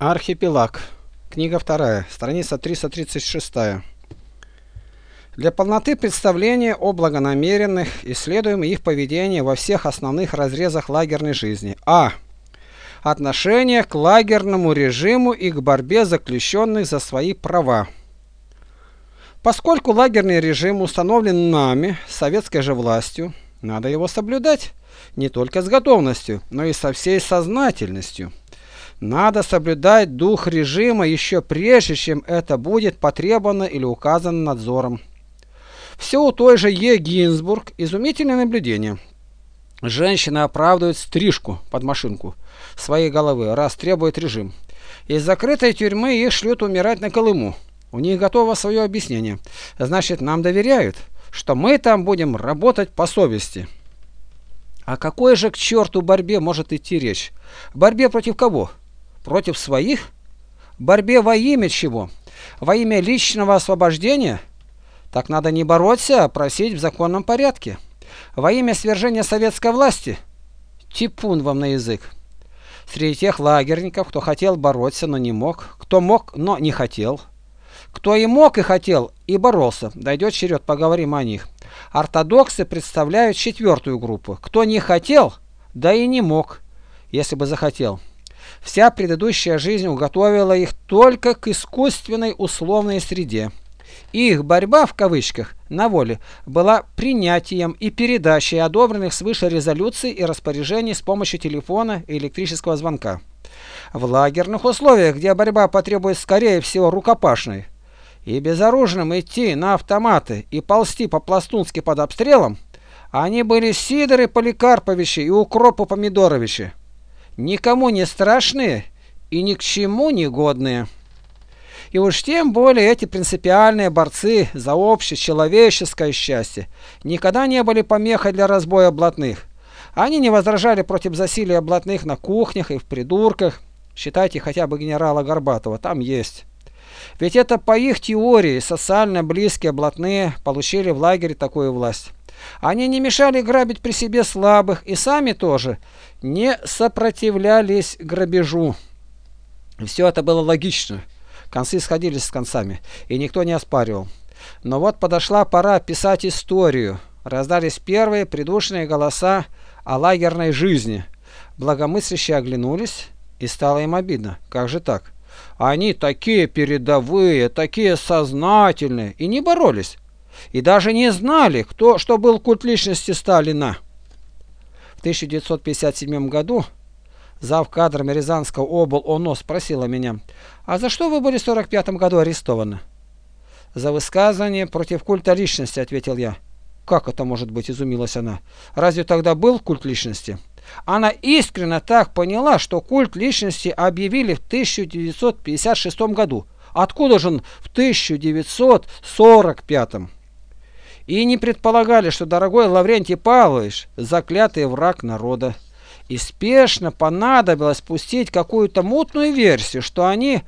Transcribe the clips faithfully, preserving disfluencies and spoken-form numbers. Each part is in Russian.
Архипелаг. Книга вторая, страница триста тридцать шесть. Для полноты представления о благонамеренных исследуем их поведение во всех основных разрезах лагерной жизни. А. Отношение к лагерному режиму и к борьбе заключенных за свои права. Поскольку лагерный режим установлен нами, советской же властью, надо его соблюдать не только с готовностью, но и со всей сознательностью. Надо соблюдать дух режима еще прежде, чем это будет потребовано или указано надзором. Все у той же Е. Гинзбург изумительное наблюдение. Женщины оправдывают стрижку под машинку своей головы, раз требует режим. Из закрытой тюрьмы их шлют умирать на Колыму. У них готово свое объяснение. Значит, нам доверяют, что мы там будем работать по совести. О какой же к черту борьбе может идти речь? Борьбе против кого? Против своих? Борьбе во имя чего? Во имя личного освобождения? Так надо не бороться, а просить в законном порядке. Во имя свержения советской власти? Типун вам на язык. Среди тех лагерников, кто хотел бороться, но не мог, кто мог, но не хотел, кто и мог, и хотел, и боролся, дойдет черед, поговорим о них. Ортодоксы представляют четвертую группу. Кто не хотел, да и не мог, если бы захотел. Вся предыдущая жизнь уготовила их только к искусственной условной среде. Их «борьба» в кавычках на воле была принятием и передачей одобренных свыше резолюций и распоряжений с помощью телефона и электрического звонка. В лагерных условиях, где борьба потребует скорее всего рукопашной, и безоружным идти на автоматы и ползти по-пластунски под обстрелом, они были Сидоры Поликарповичи и Укропы Помидоровичи, никому не страшные и ни к чему не годные. И уж тем более эти принципиальные борцы за общечеловеческое счастье никогда не были помехой для разбоя блатных. Они не возражали против засилия блатных на кухнях и в придурках. Считайте хотя бы генерала Горбатова, там есть. Ведь это по их теории социально близкие блатные получили в лагере такую власть. Они не мешали грабить при себе слабых и сами тоже не сопротивлялись грабежу. Все это было логично. Концы сходились с концами, и никто не оспаривал. Но вот подошла пора писать историю. Раздались первые придушенные голоса о лагерной жизни. Благомыслящие оглянулись, и стало им обидно. Как же так? Они такие передовые, такие сознательные, и не боролись. И даже не знали, кто, что был культ личности Сталина. В тысяча девятьсот пятьдесят седьмом году завкадром Рязанского обл. ОНО спросила меня: а за что вы были в сорок пятом году арестованы? За высказывание против культа личности, ответил я. Как это может быть, изумилась она. Разве тогда был культ личности? Она искренне так поняла, что культ личности объявили в тысяча девятьсот пятьдесят шестом году. Откуда же он в тысяча девятьсот сорок пятом? И не предполагали, что дорогой Лаврентий Павлович заклятый враг народа. И спешно понадобилось пустить какую-то мутную версию, что они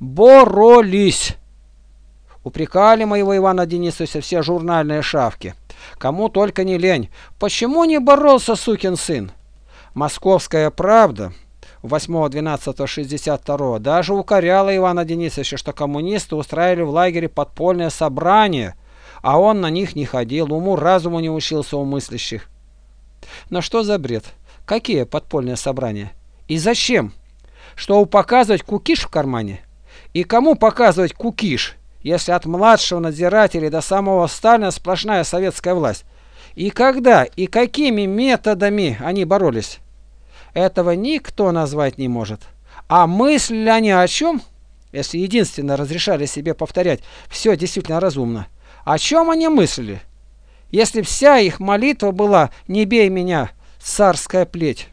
боролись. Упрекали моего Ивана Денисовича все журнальные шавки. Кому только не лень. Почему не боролся сукин сын? Московская правда восьмого двенадцатого шестьдесят второго даже укоряла Ивана Денисовича, что коммунисты устраивали в лагере подпольное собрание, а он на них не ходил, уму-разуму не учился у мыслящих. Но что за бред? Какие подпольные собрания? И зачем? Что показывать кукиш в кармане? И кому показывать кукиш, если от младшего надзирателя до самого Сталина сплошная советская власть? И когда, и какими методами они боролись? Этого никто назвать не может. А мыслили они о чем? Если единственно разрешали себе повторять все действительно разумно. О чем они мыслили? Если вся их молитва была «не бей меня, царская плеть».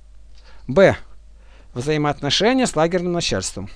Б. Взаимоотношения с лагерным начальством.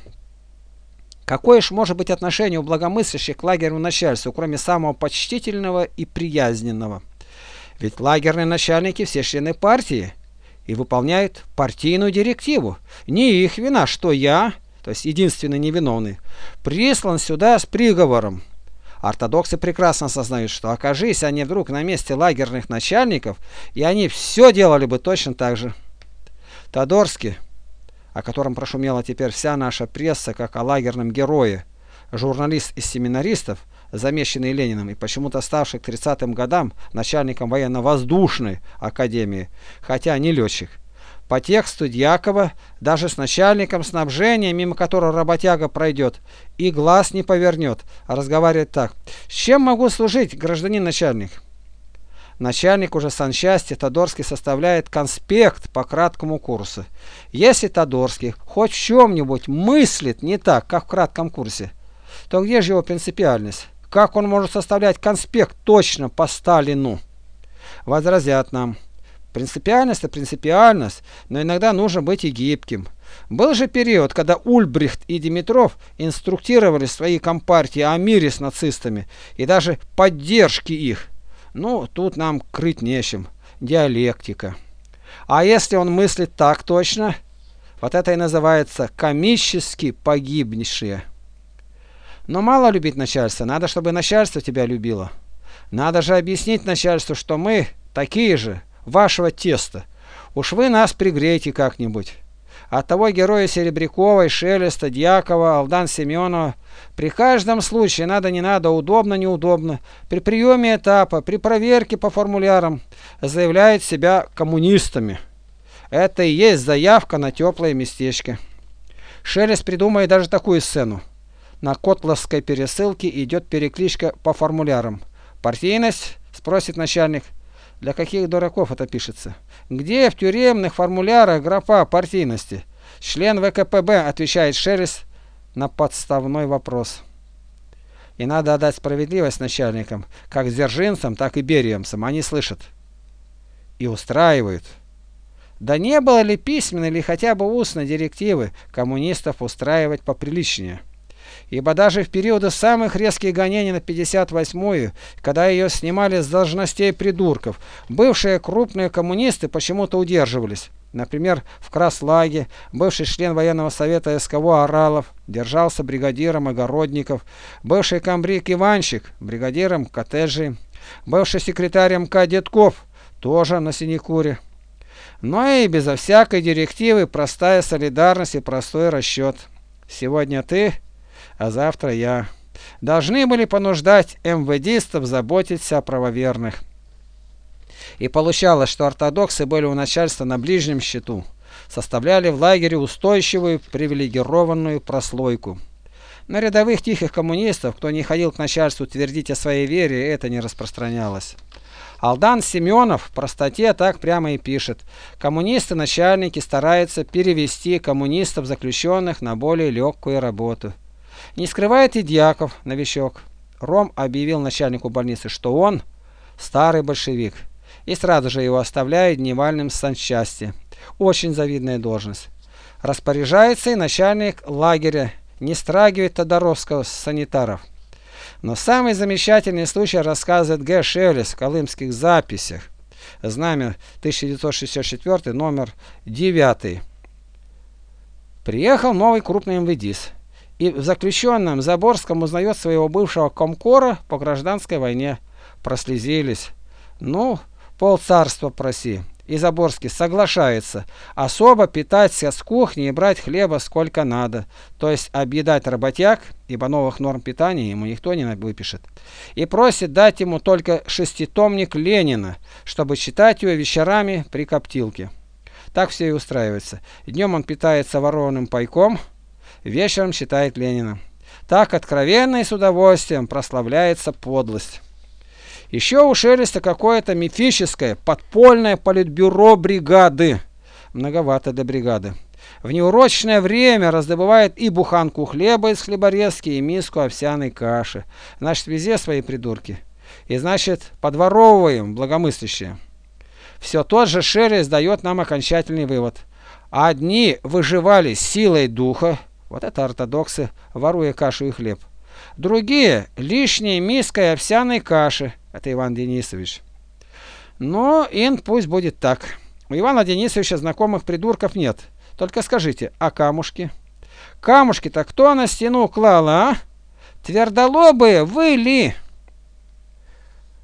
Какое ж может быть отношение у благомыслящих к лагерному начальству, кроме самого почтительного и приязненного? Ведь лагерные начальники все члены партии и выполняют партийную директиву. Не их вина, что я, то есть единственный невиновный, прислан сюда с приговором. Ортодоксы прекрасно осознают, что окажись они вдруг на месте лагерных начальников, и они все делали бы точно так же. Тодорский о котором прошумела теперь вся наша пресса, как о лагерном герое, журналист из семинаристов, замещенный Лениным и почему-то ставший к тридцатым годам начальником военно-воздушной академии, хотя не летчик. По тексту Дьякова даже с начальником снабжения, мимо которого работяга пройдет, и глаз не повернет, а разговаривает так: «С чем могу служить, гражданин начальник?» Начальник уже санчасти Тодорский составляет конспект по краткому курсу. Если Тодорский хоть в чем-нибудь мыслит не так, как в кратком курсе, то где же его принципиальность? Как он может составлять конспект точно по Сталину? Возразят нам: принципиальность – это принципиальность, но иногда нужно быть и гибким. Был же период, когда Ульбрихт и Димитров инструктировали свои компартии о мире с нацистами и даже поддержке их. Ну, тут нам крыть нечем. Диалектика. А если он мыслит так точно, вот это и называется комически погибнейшие. Но мало любить начальство, надо, чтобы начальство тебя любило. Надо же объяснить начальству, что мы такие же, вашего теста. Уж вы нас пригрейте как-нибудь. От того героя Серебряковой, Шелеста, Дьякова, Алдан Семенова при каждом случае надо не надо, удобно неудобно, при приеме этапа, при проверке по формулярам заявляют себя коммунистами. Это и есть заявка на теплое местечко. Шелест придумает даже такую сцену. На Котловской пересылке идет перекличка по формулярам. «Партийность?» – спросит начальник. Для каких дураков это пишется? Где в тюремных формулярах графа партийности? Член вэ ка пэ бэ, отвечает Шелест на подставной вопрос. И надо отдать справедливость начальникам, как дзержинцам, так и бериемцам. Они слышат и устраивают. Да не было ли письменной или хотя бы устной директивы коммунистов устраивать поприличнее? Ибо даже в периоды самых резких гонений на пятьдесят восьмую, когда ее снимали с должностей придурков, бывшие крупные коммунисты почему-то удерживались. Например, в Краслаге бывший член военного совета эс ка вэ Оралов держался бригадиром Огородников, бывший комбриг Иванчик бригадиром Коттеджи, бывший секретарь эм ка Детков тоже на синекуре. Но и безо всякой директивы простая солидарность и простой расчет. Сегодня ты, а завтра я. Должны были понуждать эм вэ дистов заботиться о правоверных. И получалось, что ортодоксы были у начальства на ближнем счету, составляли в лагере устойчивую привилегированную прослойку. На рядовых тихих коммунистов, кто не ходил к начальству твердить о своей вере, это не распространялось. Алдан Семенов в простоте так прямо и пишет: коммунисты-начальники стараются перевести коммунистов-заключенных на более легкую работу. Не скрывает и Дьяков, новичок. Ром объявил начальнику больницы, что он старый большевик, и сразу же его оставляет дневальным санчасти. Очень завидная должность. Распоряжается и начальник лагеря, не страгивает Тодоровского с санитаров. Но самый замечательный случай рассказывает Г. Шелест в колымских записях. Знамя тысяча девятьсот шестьдесят четвёртый, номер девятый. Приехал новый крупный эм вэ дис. И в заключенном Заборском узнает своего бывшего комкора по гражданской войне. Прослезились. Ну, полцарства проси. И Заборский соглашается особо питаться с кухни и брать хлеба сколько надо. То есть объедать работяг, ибо новых норм питания ему никто не выпишет. И просит дать ему только шеститомник Ленина, чтобы читать его вечерами при коптилке. Так все и устраивается. Днем он питается ворованным пайком, вечером читает Ленина. Так откровенно и с удовольствием прославляется подлость. Еще у Шелеста какое-то мифическое подпольное политбюро бригады. Многовато для бригады. В неурочное время раздобывает и буханку хлеба из хлеборезки, и миску овсяной каши. Значит, везде свои придурки. И значит, подворовываем благомыслящие. Все тот же Шелест дает нам окончательный вывод. Одни выживали силой духа, вот это ортодоксы, воруя кашу и хлеб. Другие лишней миской овсяной каши. Это Иван Денисович. Но ин пусть будет так. У Ивана Денисовича знакомых придурков нет. Только скажите, а камушки? Камушки-то кто на стену клала, а? Твердолобые вы ли?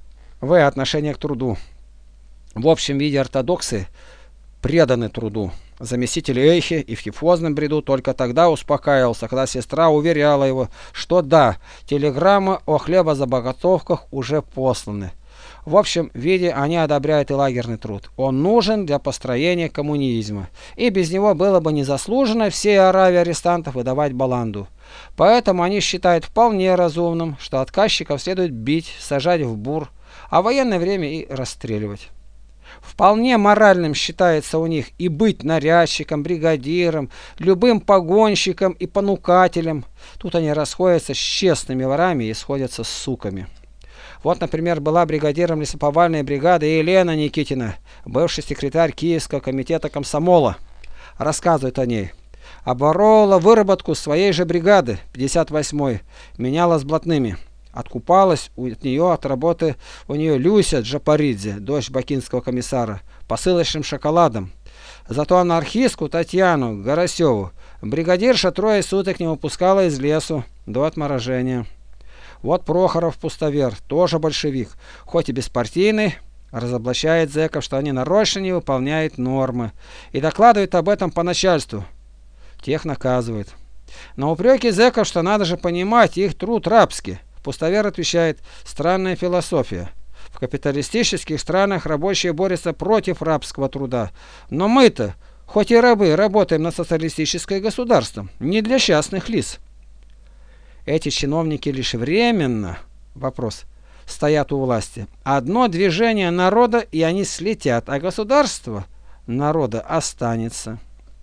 В. Отношение к труду. В общем виде ортодоксы преданы труду. Заместитель Эйхе и в тифозном бреду только тогда успокаивался, когда сестра уверяла его, что да, телеграммы о хлебозаготовках уже посланы. В общем виде они одобряют и лагерный труд. Он нужен для построения коммунизма, и без него было бы незаслуженно всей Аравии арестантов выдавать баланду. Поэтому они считают вполне разумным, что отказчиков следует бить, сажать в бур, а в военное время и расстреливать. Вполне моральным считается у них и быть нарядчиком, бригадиром, любым погонщиком и понукателем. Тут они расходятся с честными ворами и сходятся с суками. Вот, например, была бригадиром лесоповальной бригады Елена Никитина, бывший секретарь Киевского комитета комсомола. Рассказывает о ней. Оборола выработку своей же бригады, пятьдесят восьмой, меняла с блатными. Откупалась от нее от работы у нее Люся Джапаридзе, дочь бакинского комиссара, посылочным шоколадом. Зато анархистку Татьяну Горосеву бригадирша трое суток не выпускала из лесу до отморожения. Вот Прохоров Пустовер, тоже большевик, хоть и беспартийный, разоблачает зэков, что они нарочно не выполняют нормы, и докладывает об этом по начальству. Тех наказывает. На упреки зэков, что надо же понимать, их труд рабский, Пустовер отвечает: странная философия. В капиталистических странах рабочие борются против рабского труда. Но мы-то, хоть и рабы, работаем на социалистическое государство, не для частных лиц. Эти чиновники лишь временно, вопрос, стоят у власти. Одно движение народа, и они слетят, а государство народа останется.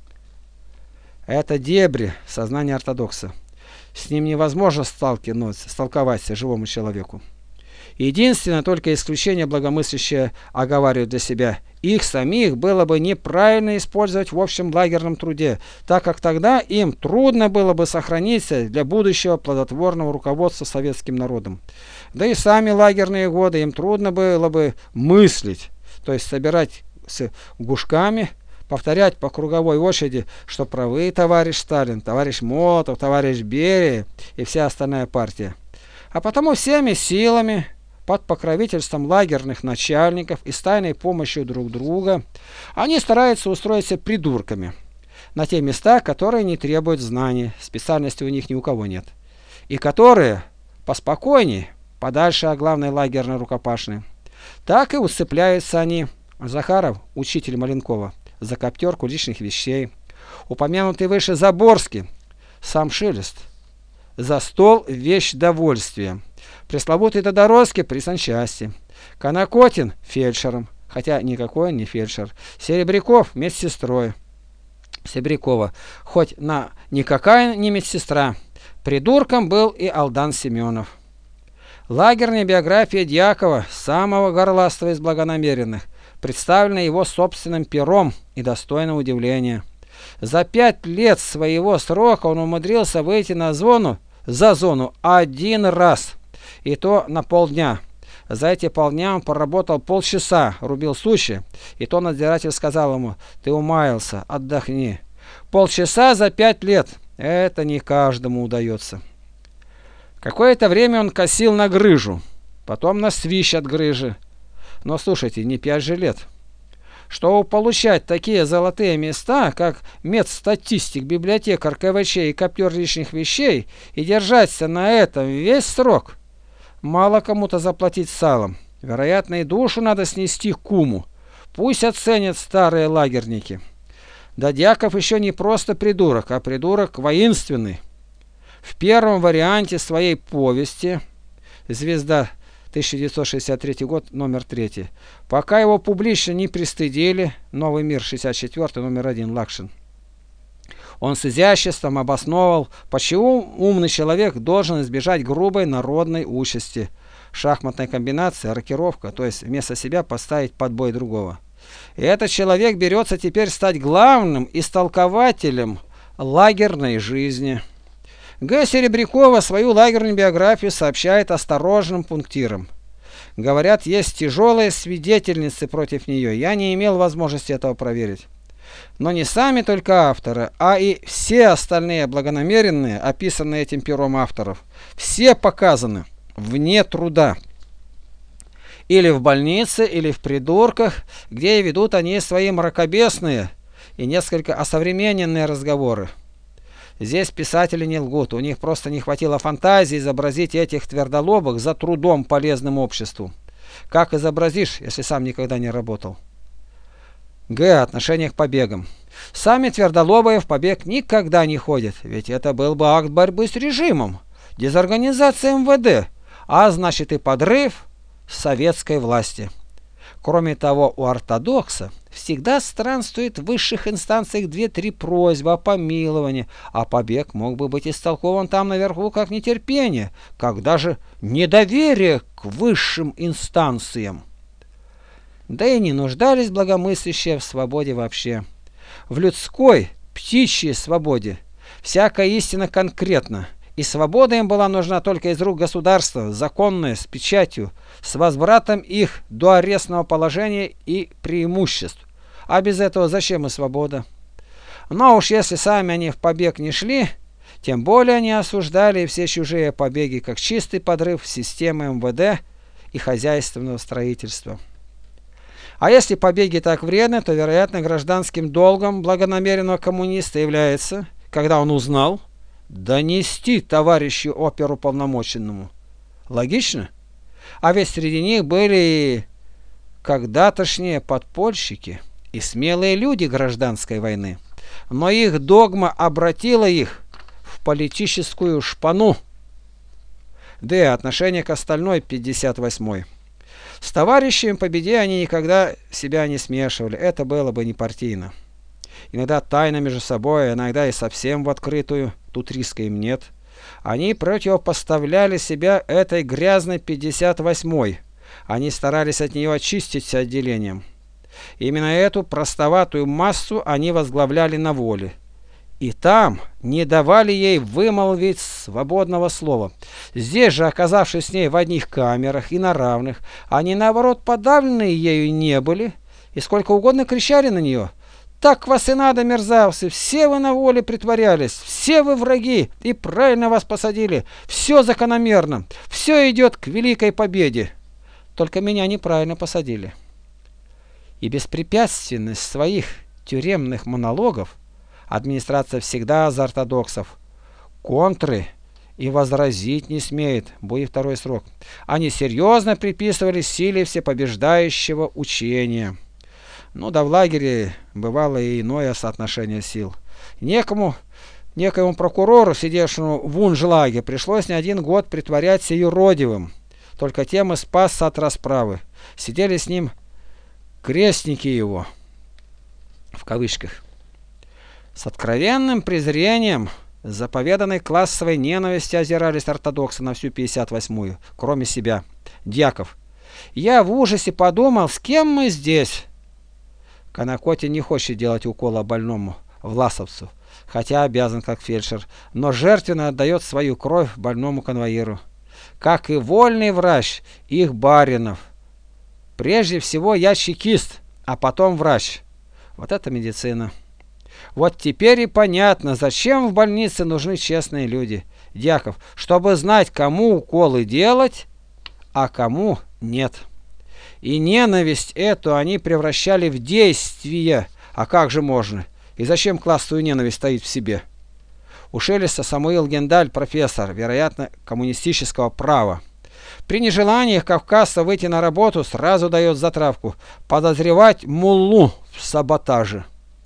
Это дебри сознания ортодокса. С ним невозможно сталкиваться, столковаться живому человеку. Единственное только исключение благомыслящее оговаривают для себя: их самих было бы неправильно использовать в общем лагерном труде, так как тогда им трудно было бы сохраниться для будущего плодотворного руководства советским народом. Да и сами лагерные годы им трудно было бы мыслить, то есть собирать с гушками, повторять по круговой очереди, что правы товарищ Сталин, товарищ Молотов, товарищ Берия и вся остальная партия. А потому всеми силами, под покровительством лагерных начальников и с тайной помощью друг друга, они стараются устроиться придурками на те места, которые не требуют знаний, специальности у них ни у кого нет, и которые поспокойней, подальше от главной лагерной рукопашной. Так и уцепляются они. Захаров, учитель Маленкова, за коптерку личных вещей. Упомянутый выше Заборский, сам Шелест, за стол вещь довольствия. Пресловутый Тодоровский при санчасти. Конокотин фельдшером, хотя никакой он не фельдшер. Серебряков медсестрой. Серебрякова, хоть на никакая не медсестра. Придурком был и Алдан Семенов. Лагерная биография Дьякова, самого горластого из благонамеренных, представлена его собственным пером и достойно удивления. За пять лет своего срока он умудрился выйти на зону, за зону один раз, и то на полдня. За эти полдня он поработал полчаса, рубил сучи, и то надзиратель сказал ему: ты умаялся, отдохни. Полчаса за пять лет – это не каждому удается. Какое-то время он косил на грыжу, потом на свищ от грыжи. Но слушайте, не пять же лет. Чтобы получать такие золотые места, как медстатистик, библиотекарь, КВЧ и коптер личных вещей, и держаться на этом весь срок, мало кому-то заплатить салом. Вероятно, и душу надо снести куму. Пусть оценят старые лагерники. Да Дьяков еще не просто придурок, а придурок воинственный. В первом варианте своей повести «Звезда», тысяча девятьсот шестьдесят третий год, номер три. Пока его публично не пристыдили, «Новый мир», шестьдесят четвёртый, номер один, Лакшин. Он с изяществом обосновывал, почему умный человек должен избежать грубой народной участи. Шахматная комбинация, рокировка, то есть вместо себя поставить под бой другого. И этот человек берется теперь стать главным истолкователем лагерной жизни. Г. Серебрякова свою лагерную биографию сообщает осторожным пунктиром. Говорят, есть тяжелые свидетельницы против нее. Я не имел возможности этого проверить. Но не сами только авторы, а и все остальные благонамеренные, описанные этим пером авторов, все показаны вне труда. Или в больнице, или в придурках, где ведут они свои мракобесные и несколько осовремененные разговоры. Здесь писатели не лгут, у них просто не хватило фантазии изобразить этих твердолобых за трудом полезным обществу. Как изобразишь, если сам никогда не работал? Г. Отношение к побегам. Сами твердолобые в побег никогда не ходят, ведь это был бы акт борьбы с режимом, дезорганизация эм вэ дэ, а значит и подрыв советской власти. Кроме того, у ортодокса всегда странствует в высших инстанциях две-три просьбы о помиловании, а побег мог бы быть истолкован там наверху как нетерпение, как даже недоверие к высшим инстанциям. Да и не нуждались благомыслящие в свободе вообще. В людской, птичьей свободе всякая истина конкретна, и свобода им была нужна только из рук государства, законная, с печатью, с возвратом их до арестного положения и преимуществ. А без этого зачем и свобода? Но уж если сами они в побег не шли, тем более они осуждали все чужие побеги как чистый подрыв системы эм вэ дэ и хозяйственного строительства. А если побеги так вредны, то, вероятно, гражданским долгом благонамеренного коммуниста является, когда он узнал, донести товарищу оперуполномоченному. Логично? А ведь среди них были и когда-тошние подпольщики и смелые люди гражданской войны. Но их догма обратила их в политическую шпану. Д. Отношение к остальной, пятьдесят восьмой. С товарищами по беде они никогда себя не смешивали, это было бы не партийно. Иногда тайно между собой, иногда и совсем в открытую, тут риска им нет. Они противопоставляли себя этой грязной пятьдесят восьмой. Они старались от нее очиститься отделением. Именно эту простоватую массу они возглавляли на воле. И там не давали ей вымолвить свободного слова. Здесь же, оказавшись с ней в одних камерах и на равных, они, наоборот, подавленные ею не были, и сколько угодно кричали на нее. Так вас и надо, мерзавцы, все вы на воле притворялись, все вы враги, и правильно вас посадили, все закономерно, все идет к великой победе. Только меня неправильно посадили. И беспрепятственность своих тюремных монологов администрация всегда за ортодоксов. Контры и возразить не смеет, будет второй срок. Они серьезно приписывали силе всепобеждающего учения. Ну да в лагере бывало и иное соотношение сил. Некому, некоему прокурору, сидевшему в унжлаге, пришлось не один год притворяться юродивым. Только тем и спасся от расправы. Сидели с ним крестники его, в кавычках. С откровенным презрением, заповеданной классовой ненависти озирались ортодоксы на всю пятьдесят восьмую, кроме себя, Дьяков. Я в ужасе подумал, с кем мы здесь? Конокоте не хочет делать укола больному, власовцу, хотя обязан как фельдшер, но жертвенно отдает свою кровь больному конвоиру. Как и вольный врач их баринов. Прежде всего я чекист, а потом врач. Вот это медицина. Вот теперь и понятно, зачем в больнице нужны честные люди. Дьяков, чтобы знать, кому уколы делать, а кому нет. И ненависть эту они превращали в действие. А как же можно? И зачем классовую ненависть стоит в себе? У Шелеста Самуил Гендаль, профессор, вероятно, коммунистического права. При нежелании кавказца выйти на работу сразу дает затравку. Подозревать муллу в саботаже.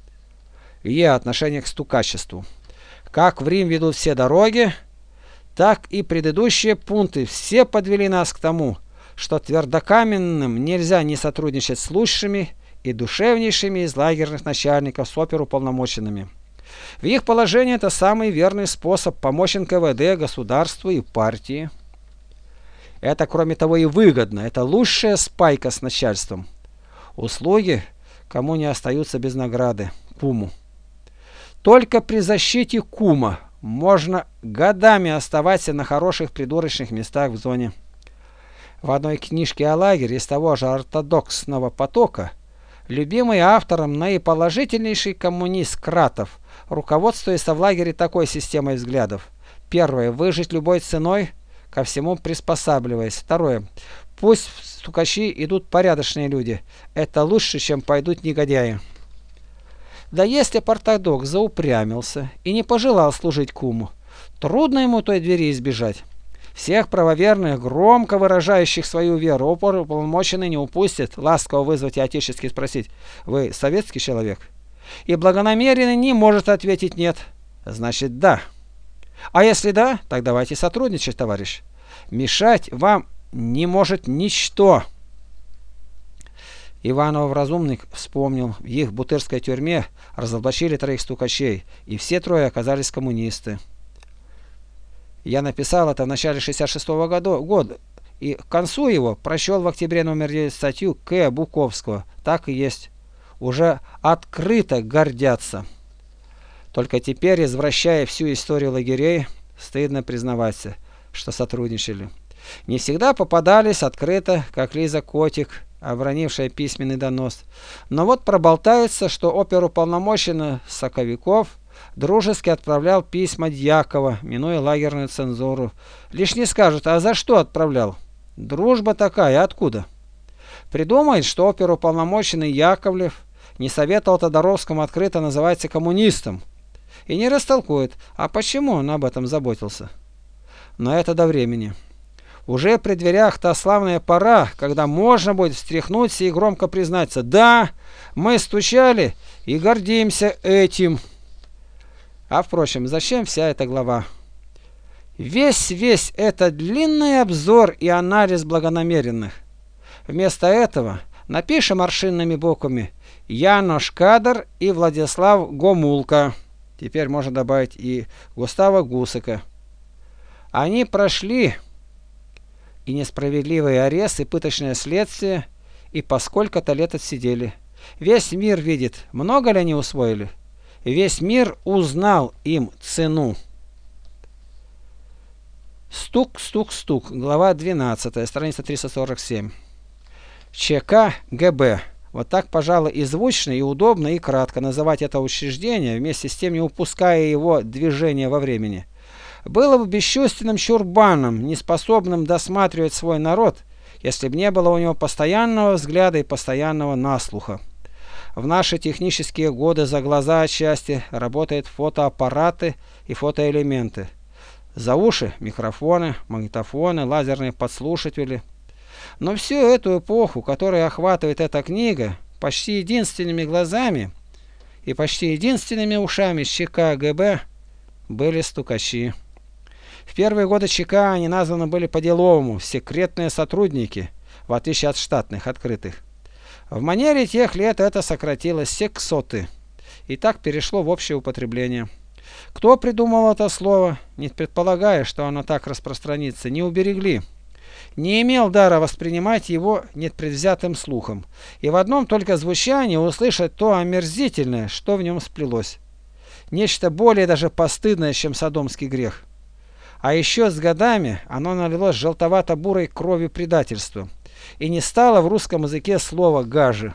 Е. Отношение к стукачеству. Как в Рим ведут все дороги, так и предыдущие пункты все подвели нас к тому, что твердокаменным нельзя не сотрудничать с лучшими и душевнейшими из лагерных начальников с оперуполномоченными. В их положении это самый верный способ помочь эн ка вэ дэ, государству и партии. Это, кроме того, и выгодно. Это лучшая спайка с начальством. Услуги кому не остаются без награды. Куму. Только при защите кума можно годами оставаться на хороших придурочных местах в зоне. В одной книжке о лагере из того же ортодоксного потока любимый автором наиположительнейший коммунист Кратов, руководствуясь в лагере такой системой взглядов. Первое. Выжить любой ценой, ко всему приспосабливаясь. Второе. Пусть в стукачи идут порядочные люди. Это лучше, чем пойдут негодяи. Да если б ортодокс заупрямился и не пожелал служить куму, трудно ему той двери избежать. Всех правоверных, громко выражающих свою веру, оперуполномоченный не упустит ласково вызвать и отечески спросить: «Вы советский человек?» И благонамеренный не может ответить «нет». Значит, да. А если да, так давайте сотрудничать, товарищ. Мешать вам не может ничто. Иванов-разумник вспомнил, в их бутырской тюрьме разоблачили троих стукачей, и все трое оказались коммунисты. Я написал это в начале шестьдесят шестого года, и к концу его прочел в октябре номер девять статью К. Буковского. Так и есть. Уже открыто гордятся. Только теперь, извращая всю историю лагерей, стыдно признаваться, что сотрудничали. Не всегда попадались открыто, как Лиза Котик, обронившая письменный донос. Но вот проболтается, что оперуполномоченный Соковиков дружески отправлял письма Дьякова, минуя лагерную цензуру. Лишь не скажут, а за что отправлял? Дружба такая, откуда? Придумает, что оперуполномоченный Яковлев не советовал Тодоровскому открыто называться коммунистом. И не растолкует, а почему он об этом заботился. Но это до времени. Уже при дверях та славная пора, когда можно будет встряхнуться и громко признаться: да, мы стучали и гордимся этим. А впрочем, зачем вся эта глава? Весь-весь этот длинный обзор и анализ благонамеренных. Вместо этого напишем аршинными буквами Янош Кадр и Владислав Гомулка. Теперь можно добавить и Густава Гусака. Они прошли и несправедливый арест, и пыточное следствие, и по сколько-то лет отсидели. Весь мир видит, много ли они усвоили. Весь мир узнал им цену. Стук, стук, стук. Глава двенадцатая, страница триста сорок семь. ЧК ГБ. Вот так, пожалуй, и звучно, и удобно, и кратко называть это учреждение, вместе с тем не упуская его движения во времени. Было бы бесчувственным чурбаном, неспособным досматривать свой народ, если бы не было у него постоянного взгляда и постоянного наслуха. В наши технические годы за глаза отчасти работают фотоаппараты и фотоэлементы. За уши микрофоны, магнитофоны, лазерные подслушиватели. Но всю эту эпоху, которую охватывает эта книга, почти единственными глазами и почти единственными ушами ЧК ГБ были стукачи. В первые годы ЧК они названы были по-деловому секретные сотрудники, в отличие от штатных, открытых. В манере тех лет это сократилось сексоты, и так перешло в общее употребление. Кто придумал это слово, не предполагая, что оно так распространится, не уберегли. Не имел дара воспринимать его непредвзятым слухом, и в одном только звучании услышать то омерзительное, что в нем сплелось. Нечто более даже постыдное, чем содомский грех. А еще с годами оно налилось желтовато-бурой кровью предательства, и не стало в русском языке слова «гажи».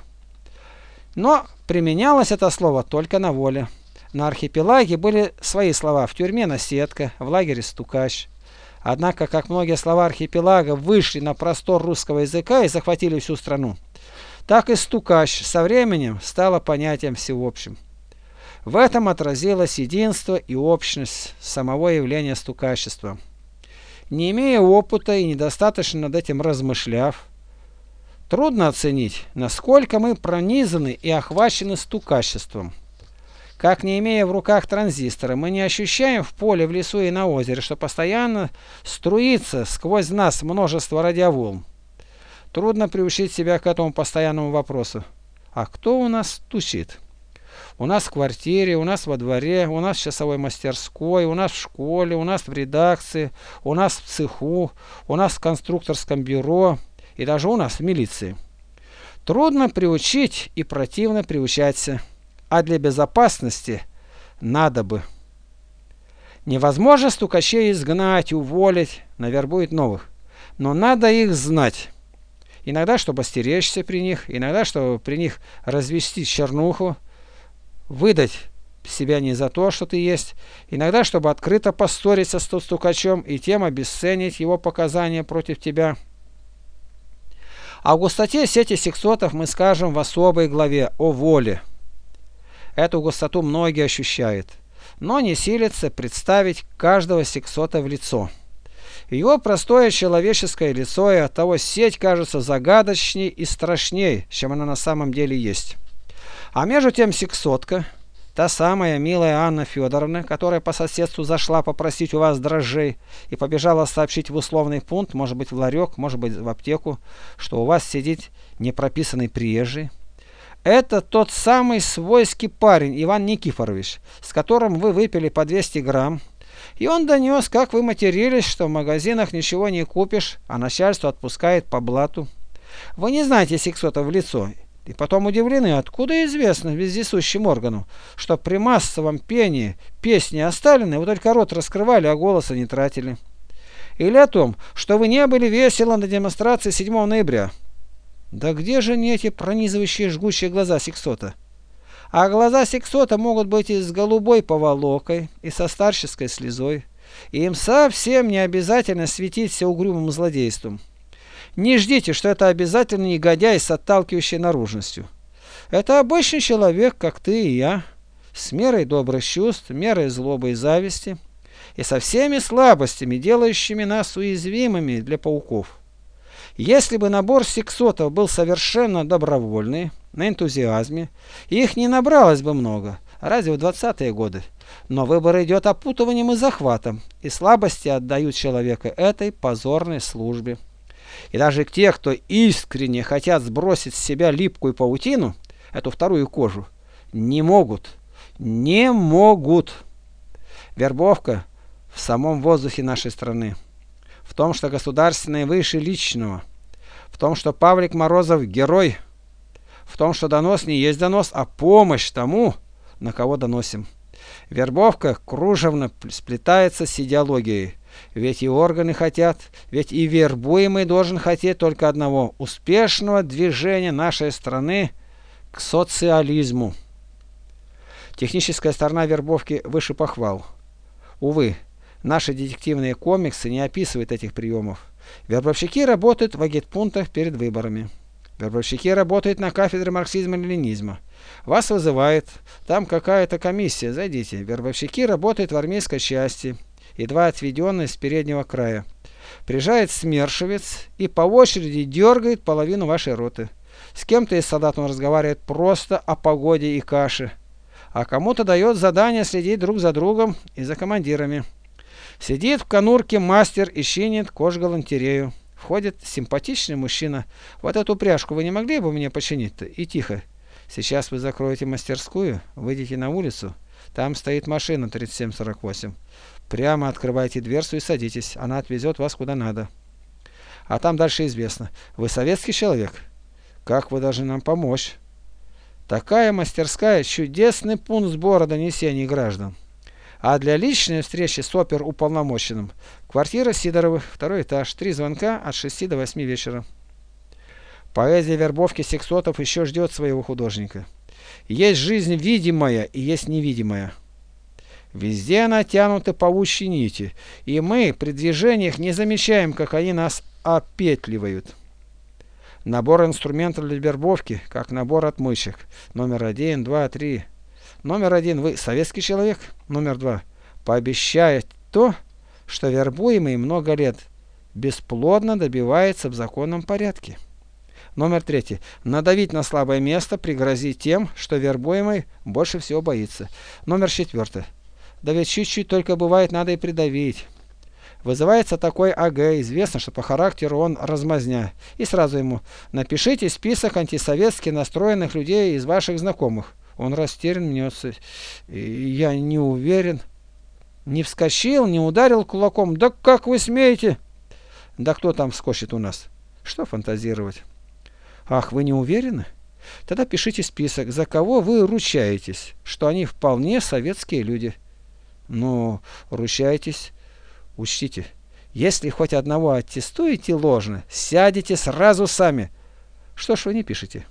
Но применялось это слово только на воле. На архипелаге были свои слова: в тюрьме наседка, в лагере стукач. Однако, как многие слова архипелага вышли на простор русского языка и захватили всю страну, так и стукач со временем стало понятием всеобщим. В этом отразилось единство и общность самого явления стукачества. Не имея опыта и недостаточно над этим размышляв, трудно оценить, насколько мы пронизаны и охвачены стукачеством. Как, не имея в руках транзистора, мы не ощущаем в поле, в лесу и на озере, что постоянно струится сквозь нас множество радиоволн. Трудно приучить себя к этому постоянному вопросу: а кто у нас стучит? У нас в квартире, у нас во дворе, у нас в часовой мастерской, у нас в школе, у нас в редакции, у нас в цеху, у нас в конструкторском бюро и даже у нас в милиции. Трудно приучить и противно приучаться. А для безопасности надо бы. Невозможно стукачей изгнать, уволить, навербует новых. Но надо их знать. Иногда, чтобы стеречься при них, иногда, чтобы при них развести чернуху, выдать себя не за то, что ты есть, иногда, чтобы открыто поссориться с стукачом и тем обесценить его показания против тебя. О густоте сети сексотов мы скажем в особой главе о воле. Эту густоту многие ощущают, но не силятся представить каждого сексота в лицо. Его простое человеческое лицо и оттого сеть кажется загадочней и страшней, чем она на самом деле есть. А между тем сексотка, та самая милая Анна Федоровна, которая по соседству зашла попросить у вас дрожжей и побежала сообщить в условный пункт, может быть в ларек, может быть в аптеку, что у вас сидит непрописанный приезжий. Это тот самый свойский парень Иван Никифорович, с которым вы выпили по двести грамм. И он донес, как вы матерились, что в магазинах ничего не купишь, а начальство отпускает по блату. Вы не знаете сексота в лицо, и потом удивлены, откуда известно вездесущим органам, что при массовом пении песни оставлены, вы только рот раскрывали, а голоса не тратили. Или о том, что вы не были весело на демонстрации седьмого ноября. Да где же не эти пронизывающие жгучие глаза сексота? А глаза сексота могут быть и с голубой поволокой, и со старческой слезой, и им совсем не обязательно светиться угрюмым злодейством. Не ждите, что это обязательно негодяй с отталкивающей наружностью. Это обычный человек, как ты и я, с мерой добрых чувств, мерой злобы и зависти, и со всеми слабостями, делающими нас уязвимыми для пауков. Если бы набор сексотов был совершенно добровольный, на энтузиазме, их не набралось бы много, разве в двадцатые годы. Но выбор идет опутыванием и захватом, и слабости отдают человека этой позорной службе. И даже те, кто искренне хотят сбросить с себя липкую паутину, эту вторую кожу, не могут, не могут. Вербовка в самом воздухе нашей страны, в том, что государственное выше личного, в том, что Павлик Морозов герой, в том, что донос не есть донос, а помощь тому, на кого доносим. Вербовка кружевно сплетается с идеологией. Ведь и органы хотят, ведь и вербуемый должен хотеть только одного – успешного движения нашей страны к социализму. Техническая сторона вербовки выше похвал. Увы, наши детективные комиксы не описывают этих приемов. Вербовщики работают в агитпунктах перед выборами. Вербовщики работают на кафедре марксизма-ленинизма. Вас вызывает, там какая-то комиссия, зайдите. Вербовщики работают в армейской части, едва отведенной с переднего края. Приезжает смершевец и по очереди дергает половину вашей роты. С кем-то из солдат он разговаривает просто о погоде и каше, а кому-то дает задание следить друг за другом и за командирами. Сидит в конурке мастер и чинит кожгалантерею. Входит симпатичный мужчина. Вот эту пряжку вы не могли бы мне починить-то? И тихо. Сейчас вы закроете мастерскую, выйдете на улицу. Там стоит машина тридцать семь сорок восемь. Прямо открывайте дверцу и садитесь. Она отвезет вас куда надо. А там дальше известно. Вы советский человек? Как вы должны нам помочь? Такая мастерская – чудесный пункт сбора донесений граждан. А для личной встречи с оперуполномоченным квартира Сидоровых, второй этаж, три звонка от шести до восьми вечера. Поэзия вербовки сексотов еще ждет своего художника. Есть жизнь видимая и есть невидимая. Везде натянуты паучьи нити, и мы при движениях не замечаем, как они нас опетливают. Набор инструментов для вербовки, как набор отмычек. Номер один, два, три. Номер один. Вы советский человек? Номер два. Пообещает то, что вербуемый много лет бесплодно добивается в законном порядке. Номер третий. Надавить на слабое место, пригрозить тем, что вербуемый больше всего боится. Номер четвертый. Да ведь чуть-чуть только бывает надо и придавить. Вызывается такой АГ, известно, что по характеру он размазня. И сразу ему: напишите список антисоветски настроенных людей из ваших знакомых. Он растерян, мнется. Я не уверен. Не вскочил, не ударил кулаком. Да как вы смеете? Да кто там вскочит у нас? Что фантазировать? Ах, вы не уверены? Тогда пишите список, за кого вы ручаетесь, что они вполне советские люди. Ну, ручаетесь. Учтите, если хоть одного аттестуете ложно, сядете сразу сами. Что ж вы не пишете?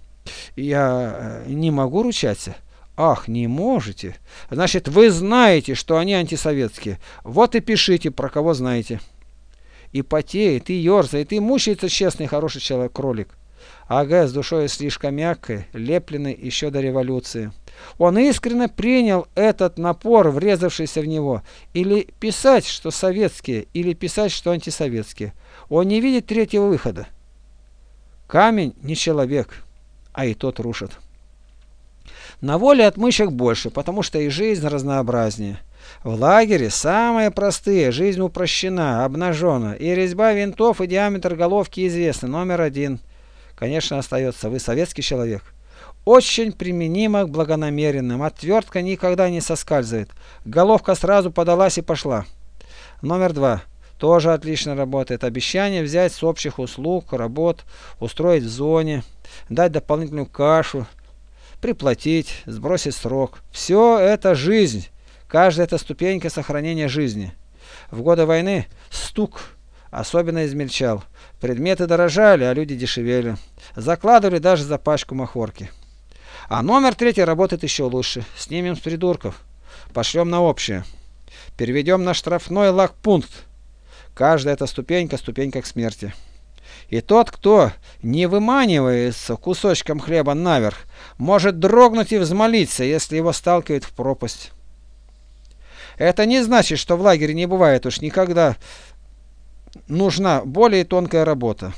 Я не могу ручаться. Ах, не можете? Значит, вы знаете, что они антисоветские. Вот и пишите, про кого знаете. И потеет, и ерзает, и мучается честный, хороший человек, кролик. А Г с душой слишком мягкой, лепленной еще до революции. Он искренне принял этот напор, врезавшийся в него. Или писать, что советские, или писать, что антисоветские. Он не видит третьего выхода. Камень не человек, а и тот рушит. На воле отмычек больше, потому что и жизнь разнообразнее. В лагере самые простые, жизнь упрощена, обнажена, и резьба винтов и диаметр головки известны. Номер один, конечно, остается: вы советский человек. Очень применимо к благонамеренным, отвертка никогда не соскальзывает. Головка сразу подалась и пошла. Номер два. Тоже отлично работает. Обещание взять с общих услуг, работ, устроить в зоне, дать дополнительную кашу, приплатить, сбросить срок. Все это жизнь. Каждая эта ступенька сохранения жизни. В годы войны стук особенно измельчал. Предметы дорожали, а люди дешевели. Закладывали даже за пачку махорки. А номер третий работает еще лучше. Снимем с придурков. Пошлем на общее. Переведем на штрафной лагпункт. Каждая эта ступенька – ступенька к смерти. И тот, кто не выманивается кусочком хлеба наверх, может дрогнуть и взмолиться, если его сталкивают в пропасть. Это не значит, что в лагере не бывает уж никогда нужна более тонкая работа.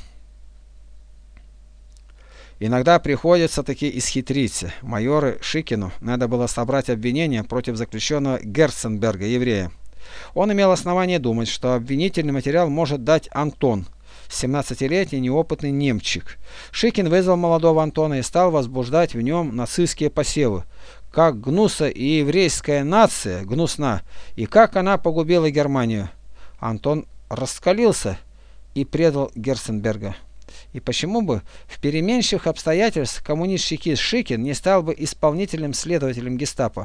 Иногда приходится таки исхитриться. Майору Шикину надо было собрать обвинение против заключенного Герценберга, еврея. Он имел основание думать, что обвинительный материал может дать Антон, семнадцатилетний неопытный немчик. Шикин вызвал молодого Антона и стал возбуждать в нем нацистские посевы. Как гнуса и еврейская нация гнусна, и как она погубила Германию. Антон раскалился и предал Герценберга. И почему бы в переменчивых обстоятельствах коммунист-чекист Шикин не стал бы исполнительным следователем гестапо?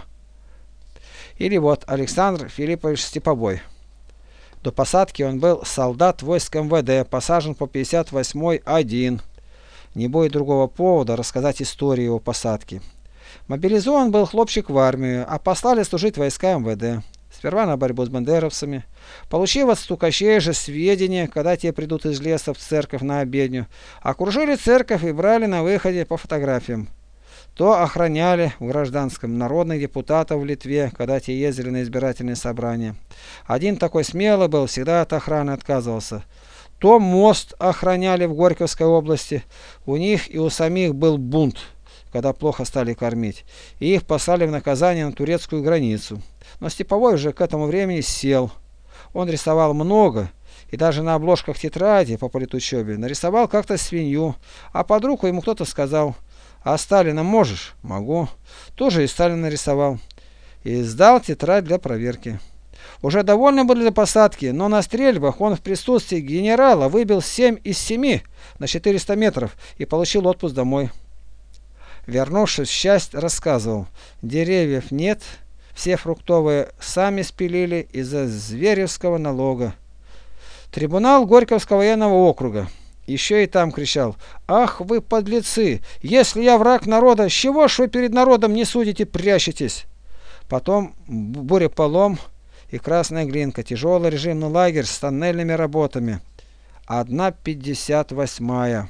Или вот Александр Филиппович Степовой. До посадки он был солдат войск эм вэ дэ, посажен по пятьдесят восьмой один. Не будет другого повода рассказать историю его посадки. Мобилизован был хлопчик в армию, а послали служить войска эм вэ дэ. Сперва на борьбу с бандеровцами. Получив от стукачей же сведения, когда те придут из леса в церковь на обедню, окружили церковь и брали на выходе по фотографиям. То охраняли в гражданском народных депутатов в Литве, когда те ездили на избирательные собрания. Один такой смелый был, всегда от охраны отказывался. То мост охраняли в Горьковской области. У них и у самих был бунт, когда плохо стали кормить. И их послали в наказание на турецкую границу. Но Степовой уже к этому времени сел. Он рисовал много, и даже на обложках тетради по политучебе нарисовал как-то свинью. А под руку ему кто-то сказал: «А Сталина можешь?» «Могу». Тоже и Сталин нарисовал. И сдал тетрадь для проверки. Уже довольны были до посадки, но на стрельбах он в присутствии генерала выбил семь из семи на четыреста метров и получил отпуск домой. Вернувшись в часть, рассказывал: деревьев нет, все фруктовые сами спилили из-за зверевского налога. Трибунал Горьковского военного округа. Еще и там кричал: «Ах вы, подлецы! Если я враг народа, с чего ж вы перед народом не судите, прячетесь?» Потом буря-полом и красная глинка, тяжелый режимный лагерь с тоннельными работами. Одна пятьдесят восьмая.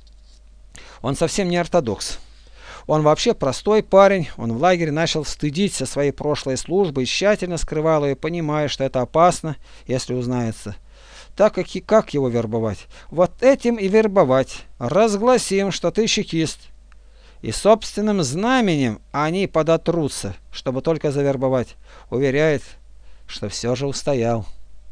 Он совсем не ортодокс. Он вообще простой парень. Он в лагере начал стыдиться своей прошлой службы и тщательно скрывал ее, понимая, что это опасно, если узнается. Так как и как его вербовать? Вот этим и вербовать. Разгласим, что ты чекист. И собственным знаменем они подотрутся, чтобы только завербовать. Уверяет, что все же устоял.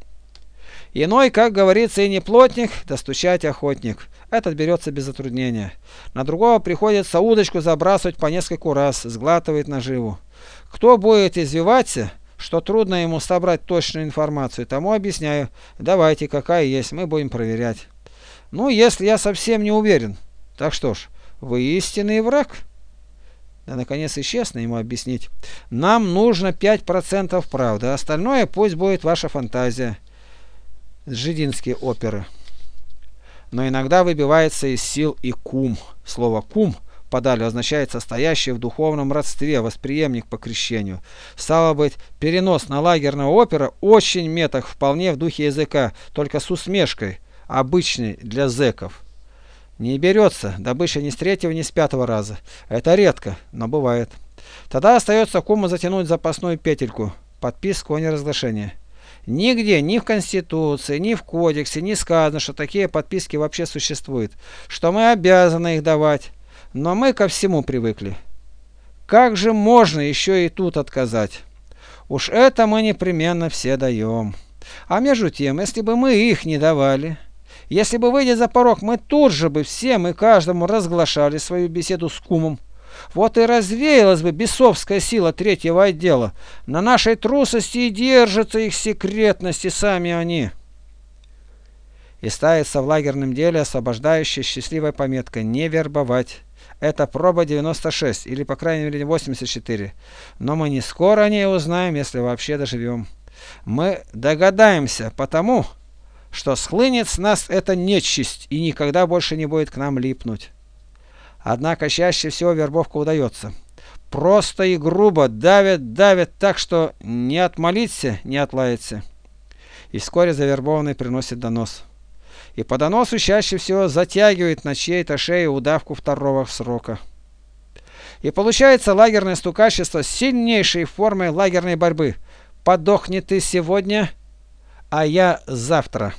Иной, как говорится, и не плотник, достучать охотник. Этот берется без затруднения. На другого приходится удочку забрасывать по нескольку раз, сглатывает наживу. Кто будет извиваться, что трудно ему собрать точную информацию, тому объясняю: давайте, какая есть, мы будем проверять. Ну, если я совсем не уверен, так что ж, вы истинный враг. Да, наконец, и честно ему объяснить: нам нужно пять процентов правды, остальное пусть будет ваша фантазия. Жидинские оперы. Но иногда выбивается из сил и кум. Слово «кум» подали означает состоящий в духовном родстве, восприемник по крещению. Стало быть, перенос на лагерного опера очень меток, вполне в духе языка, только с усмешкой, обычной для зэков. Не берется добыча ни с третьего, ни с пятого раза. Это редко, но бывает. Тогда остается куму затянуть запасную петельку, подписку о неразглашении. Нигде, ни в Конституции, ни в Кодексе не сказано, что такие подписки вообще существуют, что мы обязаны их давать. Но мы ко всему привыкли. Как же можно еще и тут отказать? Уж это мы непременно все даем. А между тем, если бы мы их не давали, если бы, выйдя за порог, мы тут же бы всем и каждому разглашали свою беседу с кумом, вот и развеялась бы бесовская сила третьего отдела. На нашей трусости и держатся их секретности сами они. И ставится в лагерном деле освобождающая счастливая пометка «Не вербовать». Это проба девяносто шесть, или по крайней мере восемьдесят четыре. Но мы не скоро о ней узнаем, если вообще доживем. Мы догадаемся потому, что схлынет с нас эта нечисть и никогда больше не будет к нам липнуть. Однако чаще всего вербовка удается. Просто и грубо давят, давят так, что не отмолиться, не отлаяться. И вскоре завербованный приносит донос. И по доносу чаще всего затягивает на чьей-то шее удавку второго срока. И получается лагерное стукачество с сильнейшей формой лагерной борьбы. Подохни ты сегодня, а я завтра.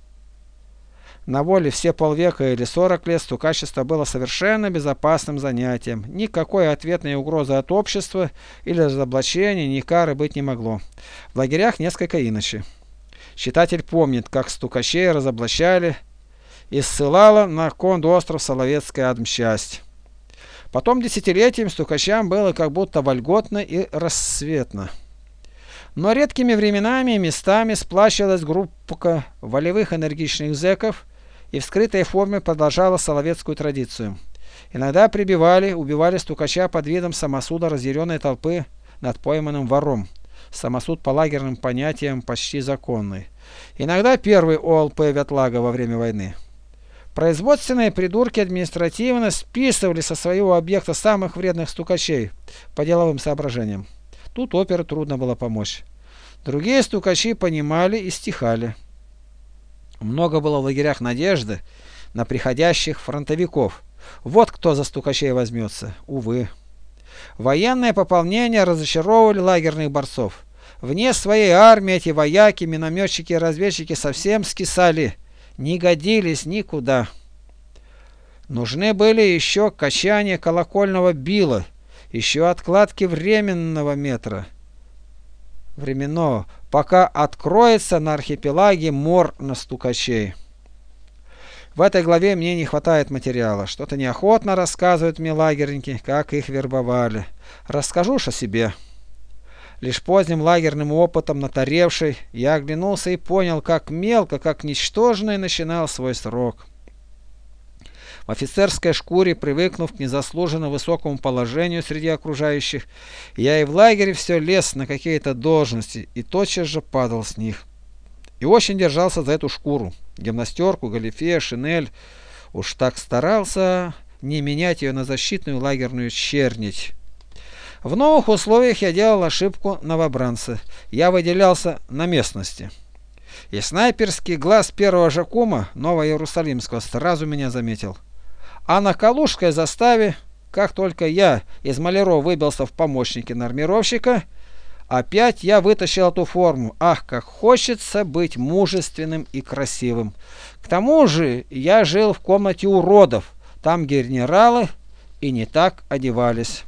На воле все полвека или сорок лет стукачество было совершенно безопасным занятием. Никакой ответной угрозы от общества или разоблачения, ни кары быть не могло. В лагерях несколько иначе. Читатель помнит, как стукачей разоблачали и ссылала на конду-остров Соловецкая адмчасть. Потом десятилетиям стукачам было как будто вольготно и рассветно. Но редкими временами и местами сплачивалась группа волевых энергичных зэков и в скрытой форме продолжала соловецкую традицию. Иногда прибивали, убивали стукача под видом самосуда разъяренной толпы над пойманным вором. Самосуд по лагерным понятиям почти законный. Иногда первый О Л П Ветлага во время войны. Производственные придурки административно списывали со своего объекта самых вредных стукачей по деловым соображениям. Тут оперу трудно было помочь. Другие стукачи понимали и стихали. Много было в лагерях надежды на приходящих фронтовиков. Вот кто за стукачей возьмется. Увы. Военные пополнения разочаровывали лагерных борцов. Вне своей армии эти вояки, минометчики и разведчики совсем скисали. Не годились никуда. Нужны были еще качания колокольного била, еще откладки временного метра. Временного, пока откроется на архипелаге мор на стукачей. В этой главе мне не хватает материала. Что-то неохотно рассказывают мне лагерники, как их вербовали. Расскажу ж о себе. Лишь поздним лагерным опытом натаревший, я оглянулся и понял, как мелко, как ничтожно начинал свой срок. В офицерской шкуре, привыкнув к незаслуженно высокому положению среди окружающих, я и в лагере все лез на какие-то должности и тотчас же падал с них. И очень держался за эту шкуру, гимнастерку, галифе, шинель. Уж так старался не менять ее на защитную лагерную чернить. В новых условиях я делал ошибку новобранца. Я выделялся на местности. И снайперский глаз первого же кума Новоиерусалимского сразу меня заметил. А на Калужской заставе, как только я из маляров выбился в помощники нормировщика, опять я вытащил эту форму. Ах, как хочется быть мужественным и красивым. К тому же я жил в комнате уродов. Там генералы и не так одевались.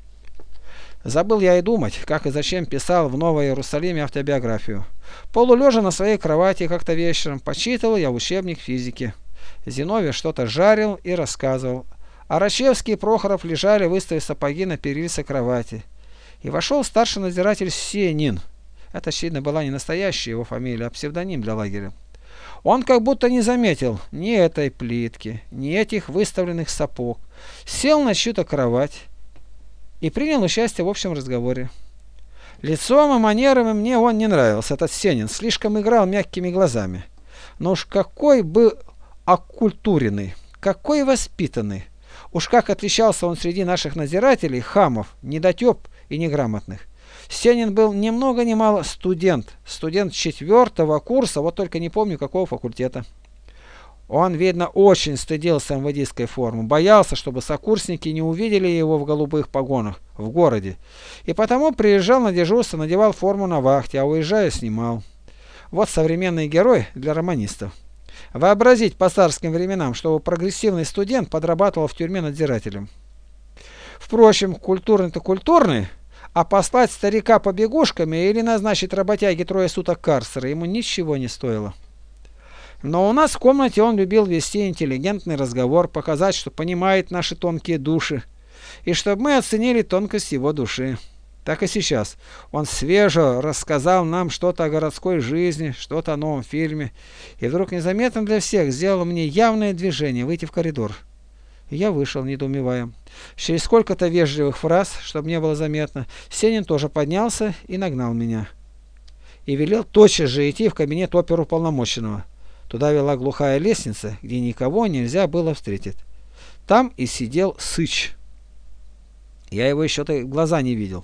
Забыл я и думать, как и зачем писал в Новоиерусалиме автобиографию. Полулежа на своей кровати как-то вечером почитывал я учебник физики. Зиновий что-то жарил и рассказывал. А Рачевский и Прохоров лежали, выставив сапоги на перильце кровати. И вошел старший надзиратель Сенин. Это, очевидно, была не настоящая его фамилия, а псевдоним для лагеря. Он как будто не заметил ни этой плитки, ни этих выставленных сапог. Сел на чью-то кровать и принял участие в общем разговоре. Лицом и манерами мне он не нравился, этот Сенин, слишком играл мягкими глазами. Но уж какой был оккультуренный, какой воспитанный. Уж как отличался он среди наших надзирателей, хамов, недотеп и неграмотных. Сенин был ни много ни мало студент, студент четвертого курса, вот только не помню какого факультета. Он, видно, очень стыдился мвдистской формы, боялся, чтобы сокурсники не увидели его в голубых погонах в городе, и потому приезжал на дежурство, надевал форму на вахте, а уезжая снимал. Вот современный герой для романистов. Вообразить по царским временам, чтобы прогрессивный студент подрабатывал в тюрьме надзирателем. Впрочем, культурный-то культурный, а послать старика побегушками или назначить работяге трое суток карцера ему ничего не стоило. Но у нас в комнате он любил вести интеллигентный разговор, показать, что понимает наши тонкие души, и чтобы мы оценили тонкость его души. Так и сейчас. Он свежо рассказал нам что-то о городской жизни, что-то о новом фильме, и вдруг незаметно для всех сделал мне явное движение выйти в коридор. И я вышел, недоумевая. Через сколько-то вежливых фраз, чтобы не было заметно, Сенин тоже поднялся и нагнал меня. И велел тотчас же идти в кабинет оперуполномоченного. Туда вела глухая лестница, где никого нельзя было встретить. Там и сидел Сыч. Я его еще-то в глаза не видел.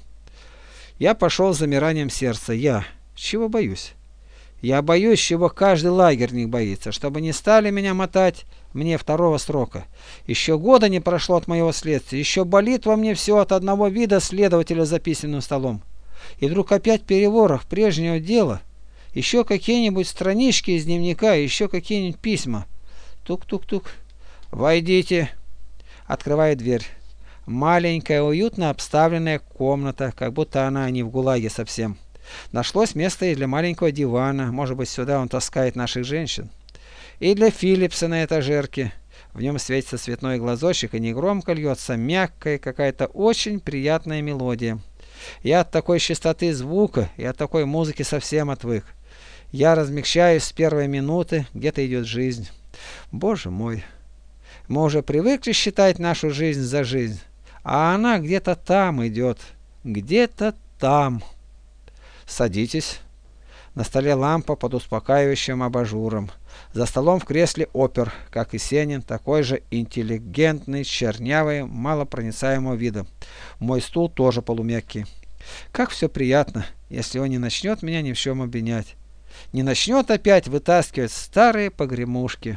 Я пошел с замиранием сердца. Я чего боюсь? Я боюсь, чего каждый лагерник боится, чтобы не стали меня мотать мне второго срока. Еще года не прошло от моего следствия, еще болит во мне все от одного вида следователя за письменным столом. И вдруг опять переворох прежнего дела, еще какие-нибудь странички из дневника, еще какие-нибудь письма. Тук-тук-тук. Войдите. Открывает дверь. Маленькая, уютно обставленная комната, как будто она не в ГУЛАГе совсем. Нашлось место и для маленького дивана, может быть, сюда он таскает наших женщин. И для Филлипса на этажерке. В нем светится цветной глазочек, и негромко льется мягкая какая-то очень приятная мелодия. Я от такой чистоты звука и от такой музыки совсем отвык. Я размягчаюсь с первой минуты, где-то идет жизнь. Боже мой, мы уже привыкли считать нашу жизнь за жизнь, а она где-то там идет, где-то там. Садитесь. На столе лампа под успокаивающим абажуром. За столом в кресле опер, как и Сенин, такой же интеллигентный, чернявый, малопроницаемого вида. Мой стул тоже полумягкий. Как все приятно, если он не начнет меня ни в чем обвинять. Не начнет опять вытаскивать старые погремушки.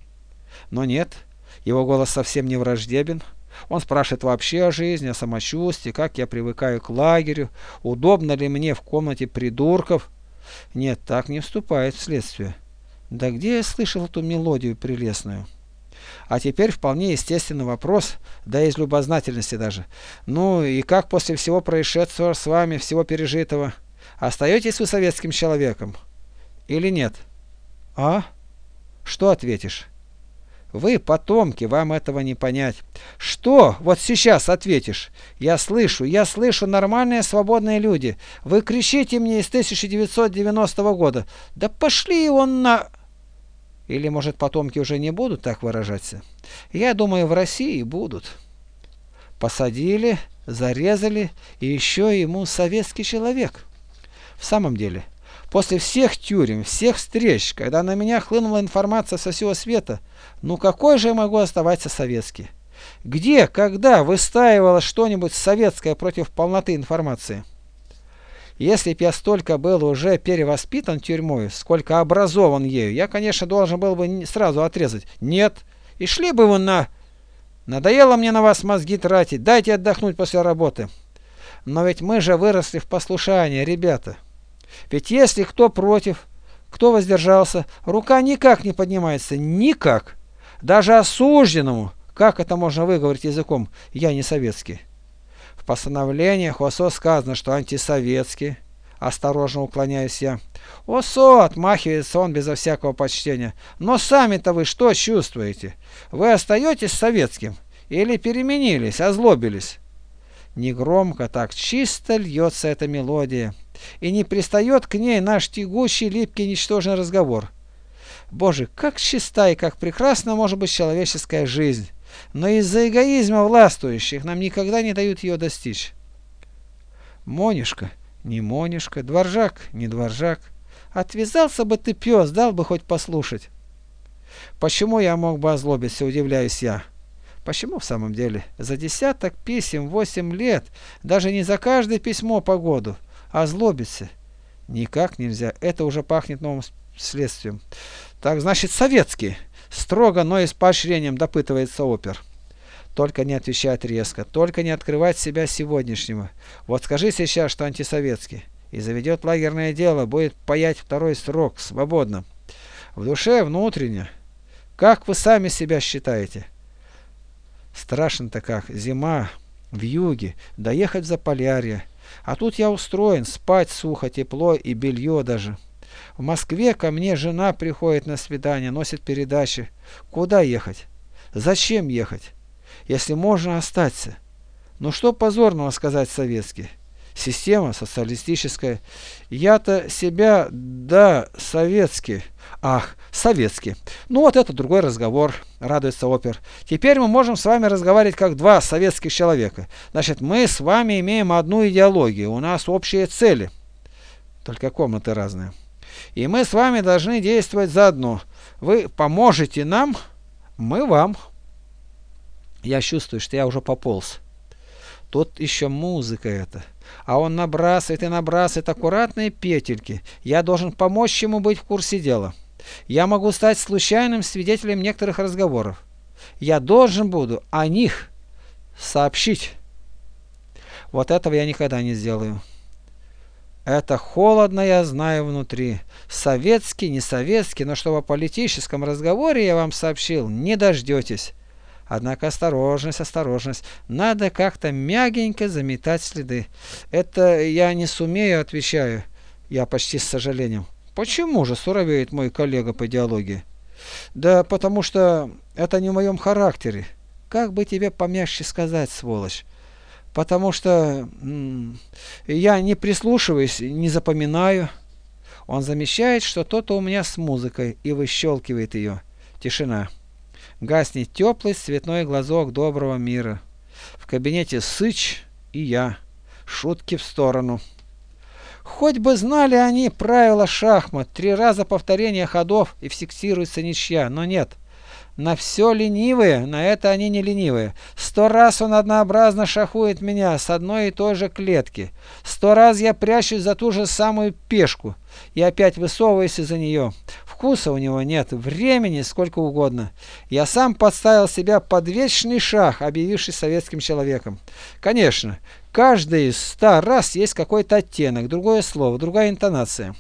Но нет, его голос совсем не враждебен. Он спрашивает вообще о жизни, о самочувствии, как я привыкаю к лагерю, удобно ли мне в комнате придурков. Нет, так не вступает в следствие. Да где я слышал эту мелодию прелестную? А теперь вполне естественный вопрос, да из любознательности даже. Ну и как после всего происшедшего с вами, всего пережитого? Остаетесь вы советским человеком? Или нет? А? Что ответишь? Вы потомки, вам этого не понять. Что вот сейчас ответишь? Я слышу, я слышу, нормальные свободные люди. Вы кричите мне из тысяча девятьсот девяностого года. Да пошли его на... Или, может, потомки уже не будут так выражаться? Я думаю, в России будут. Посадили, зарезали, и еще ему советский человек. В самом деле, после всех тюрем, всех встреч, когда на меня хлынула информация со всего света, ну какой же я могу оставаться советский? Где, когда выстаивало что-нибудь советское против полноты информации? Если б я столько был уже перевоспитан тюрьмой, сколько образован ею, я, конечно, должен был бы сразу отрезать. Нет, и шли бы вы на... Надоело мне на вас мозги тратить, дайте отдохнуть после работы. Но ведь мы же выросли в послушании, ребята. Ведь если кто против, кто воздержался, рука никак не поднимается, никак. Даже осужденному, как это можно выговорить языком, я не советский. В постановлениях ОСО сказано, что антисоветский. Осторожно уклоняюсь я. ОСО, отмахивается он безо всякого почтения. Но сами-то вы что чувствуете? Вы остаетесь советским? Или переменились, озлобились? Негромко так, чисто льется эта мелодия. И не пристает к ней наш тягучий, липкий, ничтожный разговор. Боже, как чиста и как прекрасна может быть человеческая жизнь. Но из-за эгоизма властвующих нам никогда не дают ее достичь. Монюшка, не Монюшка, дворжак, не дворжак. Отвязался бы ты, пес, дал бы хоть послушать. Почему я мог бы озлобиться, удивляюсь я. Почему в самом деле? За десяток писем, восемь лет, даже не за каждое письмо по году, озлобиться никак нельзя. Это уже пахнет новым следствием. Так, значит, советские. Строго, но и с поощрением допытывается опер. Только не отвечать резко, только не открывать себя сегодняшнего. Вот скажи сейчас, что антисоветский, и заведет лагерное дело, будет паять второй срок, свободно. В душе, внутренне. Как вы сами себя считаете? Страшно-то как, зима, вьюги, доехать в Заполярье. А тут я устроен, спать сухо, тепло и белье даже. В Москве ко мне жена приходит на свидание, носит передачи. Куда ехать? Зачем ехать? Если можно остаться. Ну что позорного сказать советский? Система социалистическая. Я-то себя, да, советский. Ах, советский. Ну вот это другой разговор, радуется опер. Теперь мы можем с вами разговаривать как два советских человека. Значит, мы с вами имеем одну идеологию, у нас общие цели. Только комнаты разные. И мы с вами должны действовать заодно. Вы поможете нам, мы вам. Я чувствую, что я уже пополз. Тут еще музыка эта. А он набрасывает и набрасывает аккуратные петельки. Я должен помочь ему быть в курсе дела. Я могу стать случайным свидетелем некоторых разговоров. Я должен буду о них сообщить. Вот этого я никогда не сделаю. Это холодно, я знаю внутри. Советский, не советский, но чтобы о политическом разговоре я вам сообщил, не дождетесь. Однако осторожность, осторожность. Надо как-то мягенько заметать следы. Это я не сумею, отвечаю. Я почти с сожалением. Почему же суровеет мой коллега по идеологии? Да потому что это не в моем характере. Как бы тебе помягче сказать, сволочь? Потому что м- я не прислушиваюсь, не запоминаю. Он замечает, что то-то у меня с музыкой, и выщелкивает ее. Тишина. Гаснет теплый цветной глазок доброго мира. В кабинете Сыч и я. Шутки в сторону. Хоть бы знали они правила шахмат. Три раза повторение ходов и фиксируется ничья. Но нет. На все ленивые, на это они не ленивые. Сто раз он однообразно шахует меня с одной и той же клетки. Сто раз я прячусь за ту же самую пешку и опять высовываюсь из-за нее. Вкуса у него нет, времени сколько угодно. Я сам подставил себя под вечный шах, объявившись советским человеком. Конечно, каждый из ста раз есть какой-то оттенок, другое слово, другая интонация.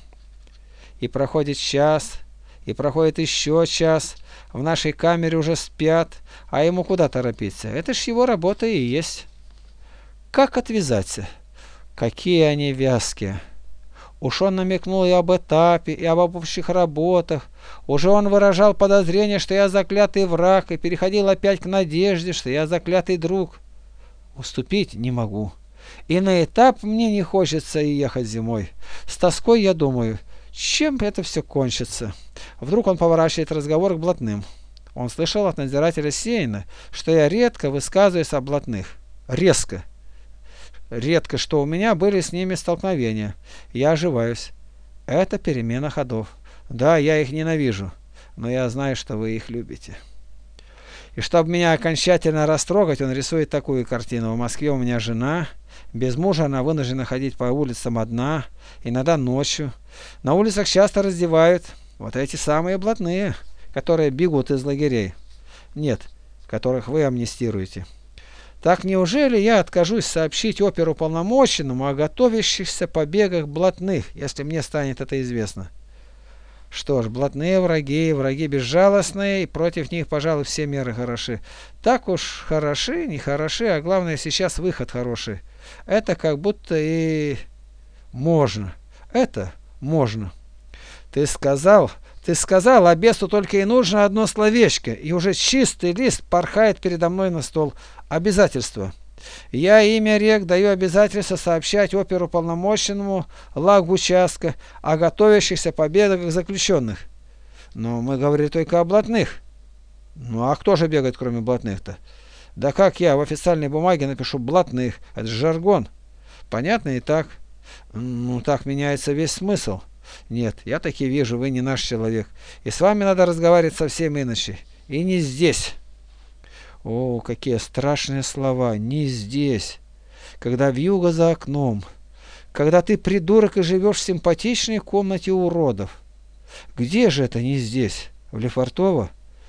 И проходит час, и проходит еще час. В нашей камере уже спят, а ему куда торопиться? Это ж его работа и есть. Как отвязаться? Какие они вязкие. Уж он намекнул и об этапе, и об общих работах. Уже он выражал подозрение, что я заклятый враг, и переходил опять к надежде, что я заклятый друг. Уступить не могу. И на этап мне не хочется и ехать зимой. С тоской я думаю, чем это все кончится? Вдруг он поворачивает разговор к блатным. Он слышал от надзирателя Сеина, что я редко высказываюсь о блатных. Резко. Редко, что у меня были с ними столкновения. Я оживаюсь. Это перемена ходов. Да, я их ненавижу, но я знаю, что вы их любите. И чтобы меня окончательно растрогать, он рисует такую картину. В Москве у меня жена. Без мужа она вынуждена ходить по улицам одна, иногда ночью. На улицах часто раздевают вот эти самые блатные, которые бегут из лагерей. Нет, которых вы амнистируете. Так неужели я откажусь сообщить оперуполномоченному о готовящихся побегах блатных, если мне станет это известно? Что ж, блатные враги, враги безжалостные, и против них, пожалуй, все меры хороши. Так уж хороши, не хороши, а главное сейчас выход хороший. Это как будто и можно. Это можно. Ты сказал, ты сказал, а бесу только и нужно одно словечко, и уже чистый лист порхает передо мной на стол. Обязательство. Я имя рек даю обязательство сообщать оперуполномоченному лагучастка о готовящихся побегах заключенных. Но мы говорили только о блатных. Ну а кто же бегает, кроме блатных-то? Да как я в официальной бумаге напишу блатных? Это же жаргон. Понятно и так. Ну так меняется весь смысл. Нет, я таки вижу, вы не наш человек. И с вами надо разговаривать совсем иначе. И не здесь. О, какие страшные слова. Не здесь. Когда вьюга за окном. Когда ты придурок и живешь в симпатичной комнате уродов. Где же это не здесь? В Лефортово?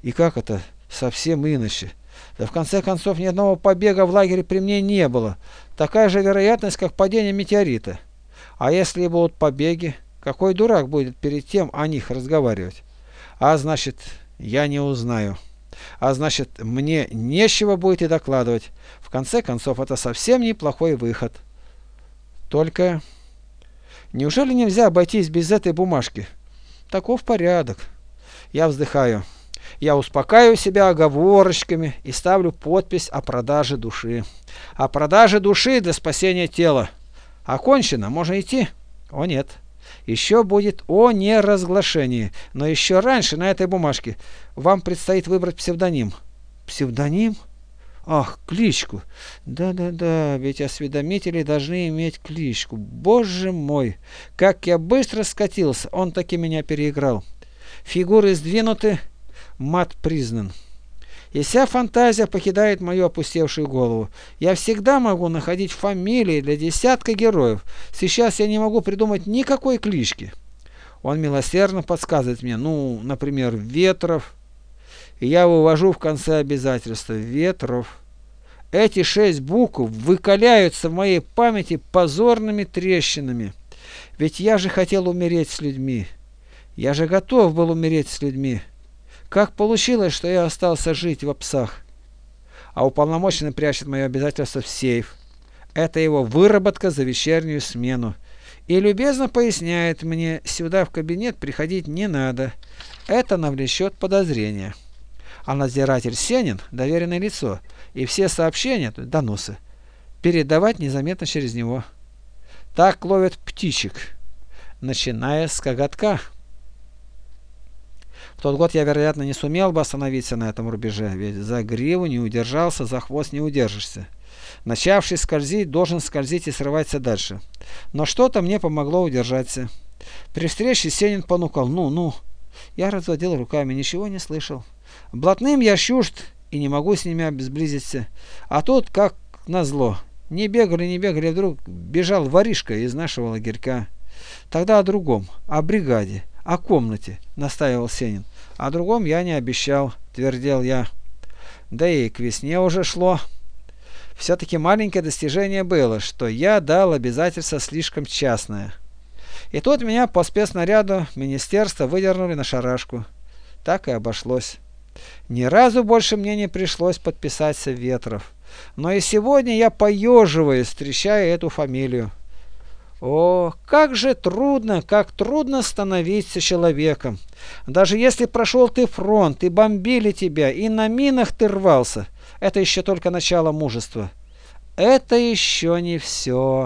И как это совсем иначе? Да в конце концов ни одного побега в лагере при мне не было. Такая же вероятность, как падение метеорита. А если будут побеги, какой дурак будет перед тем о них разговаривать? А значит, я не узнаю. А значит, мне нечего будет и докладывать. В конце концов, это совсем неплохой выход. Только неужели нельзя обойтись без этой бумажки? Таков порядок. Я вздыхаю. Я успокаиваю себя оговорочками и ставлю подпись о продаже души. О продаже души для спасения тела. Окончено, можно идти? О нет. Еще будет о неразглашении. Но еще раньше на этой бумажке вам предстоит выбрать псевдоним. Псевдоним? Ах, кличку. Да-да-да, ведь осведомители должны иметь кличку. Боже мой, как я быстро скатился, он таки меня переиграл. Фигуры сдвинуты, мат признан. И вся фантазия покидает мою опустевшую голову. Я всегда могу находить фамилии для десятка героев. Сейчас я не могу придумать никакой клички. Он милосердно подсказывает мне, ну, например, Ветров. И я вывожу в конце обязательства Ветров. Эти шесть букв выкаляются в моей памяти позорными трещинами. Ведь я же хотел умереть с людьми. Я же готов был умереть с людьми. Как получилось, что я остался жить в псах? А уполномоченный прячет мое обязательство в сейф. Это его выработка за вечернюю смену. И любезно поясняет мне, сюда в кабинет приходить не надо. Это навлечет подозрения. А надзиратель Сенин – доверенное лицо. И все сообщения, доносы, передавать незаметно через него. Так ловят птичек, начиная с коготка. В тот год я, вероятно, не сумел бы остановиться на этом рубеже, ведь за гриву не удержался, за хвост не удержишься. Начавший скользить, должен скользить и срываться дальше. Но что-то мне помогло удержаться. При встрече Сенин понукал: ну, ну. Я разводил руками, ничего не слышал. Блатным я чужд и не могу с ними сблизиться. А тут, как назло, не бегали, не бегали, вдруг бежал воришка из нашего лагерька. Тогда о другом, о бригаде, о комнате, настаивал Сенин. О другом я не обещал, твердил я. Да и к весне уже шло. Все-таки маленькое достижение было, что я дал обязательство слишком частное. И тут меня по спецнаряду министерства выдернули на шарашку. Так и обошлось. Ни разу больше мне не пришлось подписаться Ветров. Но и сегодня я поеживаюсь, встречая эту фамилию. О, как же трудно, как трудно становиться человеком. Даже если прошел ты фронт, и бомбили тебя, и на минах ты рвался, это еще только начало мужества. Это еще не все.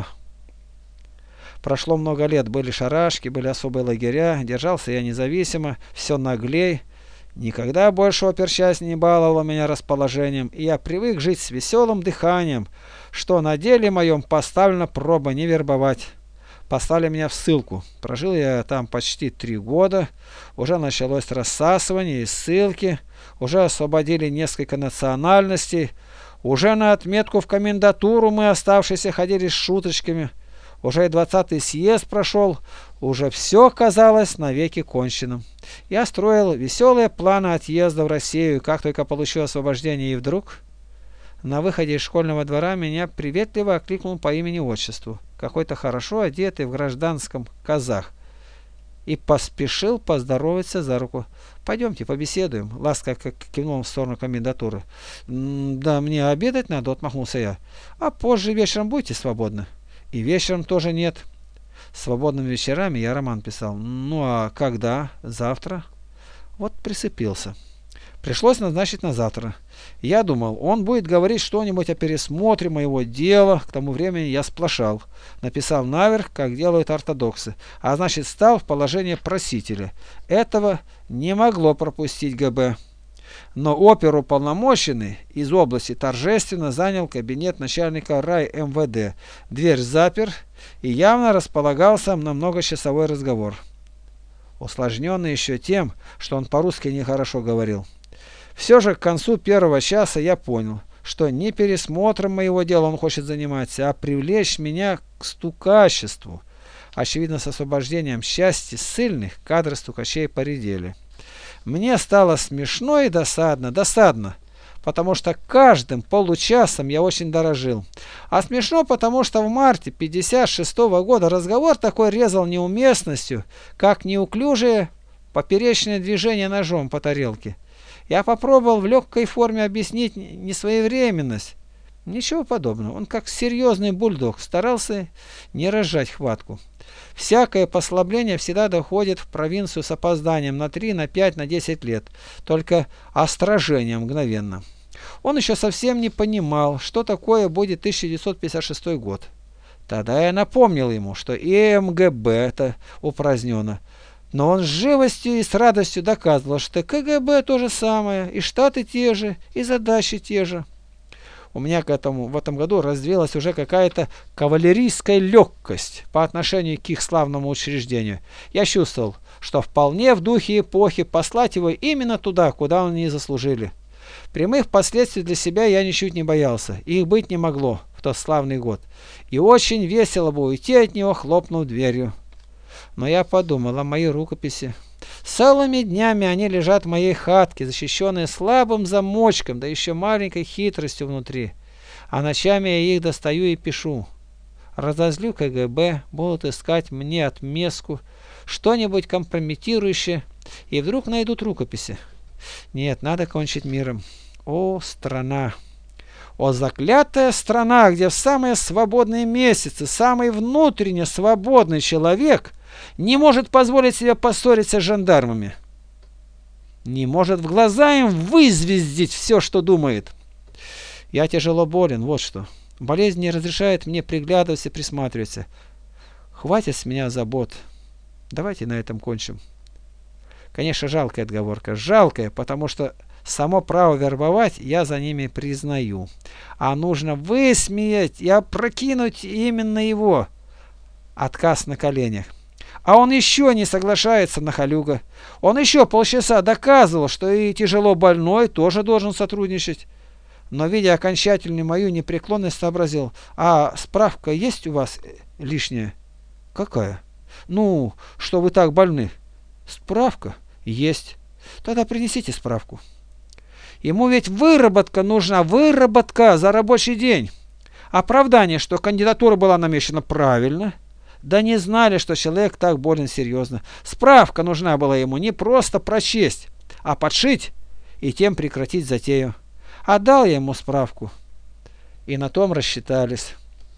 Прошло много лет, были шарашки, были особые лагеря, держался я независимо, все наглей. Никогда больше оперчасть не баловала меня расположением, и я привык жить с веселым дыханием, что на деле моем поставлена проба не вербовать. Послали меня в ссылку. Прожил я там почти три года. Уже началось рассасывание и ссылки. Уже освободили несколько национальностей. Уже на отметку в комендатуру мы, оставшиеся, ходили с шуточками. Уже и двадцатый съезд прошел. Уже все казалось навеки конченным. Я строил веселые планы отъезда в Россию, как только получил освобождение, и вдруг... На выходе из школьного двора меня приветливо окликнул по имени-отчеству какой-то хорошо одетый в гражданском казах и поспешил поздороваться за руку. «Пойдемте побеседуем», — ласково кивнул в сторону комендатуры. «Да мне обедать надо», — отмахнулся я. «А позже вечером будете свободны?» «И вечером тоже нет». Свободными вечерами я роман писал. «Ну а когда? Завтра?» Вот прицепился. Пришлось назначить на завтра. Я думал, он будет говорить что-нибудь о пересмотре моего дела. К тому времени я сплошал. Написал наверх, как делают ортодоксы. А значит, стал в положение просителя. Этого не могло пропустить ГБ. Но оперуполномоченный из области торжественно занял кабинет начальника райМВД. Дверь запер и явно располагался на многочасовой разговор. Усложненный еще тем, что он по-русски нехорошо говорил. Все же к концу первого часа я понял, что не пересмотром моего дела он хочет заниматься, а привлечь меня к стукачеству. Очевидно, с освобождением счастья ссыльных кадры стукачей поредели. Мне стало смешно и досадно, досадно, потому что каждым получасом я очень дорожил. А смешно, потому что в марте пятьдесят шестого года разговор такой резал неуместностью, как неуклюжее поперечное движение ножом по тарелке. Я попробовал в легкой форме объяснить несвоевременность. Ничего подобного. Он, как серьезный бульдог, старался не разжать хватку. Всякое послабление всегда доходит в провинцию с опозданием на три, на пять, на десять лет. Только острожение мгновенно. Он еще совсем не понимал, что такое будет тысяча девятьсот пятьдесят шестой год. Тогда я напомнил ему, что и эм гэ бэ это упразднено. Но он с живостью и с радостью доказывал, что ка гэ бэ то же самое, и штаты те же, и задачи те же. У меня к этому в этом году развилась уже какая-то кавалерийская легкость по отношению к их славному учреждению. Я чувствовал, что вполне в духе эпохи послать его именно туда, куда он не заслужили. Прямых последствий для себя я ничуть не боялся, их быть не могло в тот славный год. И очень весело бы уйти от него, хлопнув дверью. Но я подумал о моей рукописи. Целыми днями они лежат в моей хатке, защищенные слабым замочком, да еще маленькой хитростью внутри. А ночами я их достаю и пишу. Разозлю ка гэ бэ, будут искать мне отместку, что-нибудь компрометирующее, и вдруг найдут рукописи. Нет, надо кончить миром. О, страна! О, заклятая страна, где в самые свободные месяцы самый внутренне свободный человек не может позволить себе поссориться с жандармами. Не может в глаза им вызвездить все, что думает. Я тяжело болен, вот что. Болезнь не разрешает мне приглядываться и присматриваться. Хватит с меня забот. Давайте на этом кончим. Конечно, жалкая отговорка. Жалкая, потому что само право вербовать я за ними признаю. А нужно высмеять и опрокинуть именно его. Отказ на коленях. А он еще не соглашается, нахалюга. Он еще полчаса доказывал, что и тяжело больной тоже должен сотрудничать. Но, видя окончательную мою непреклонность, сообразил: а справка есть у вас лишняя? Какая? Ну, что вы так больны. Справка? Есть. Тогда принесите справку. Ему ведь выработка нужна, выработка за рабочий день. Оправдание, что кандидатура была намечена правильно. Да не знали, что человек так болен серьезно. Справка нужна была ему не просто прочесть, а подшить и тем прекратить затею. Отдал я ему справку. И на том рассчитались.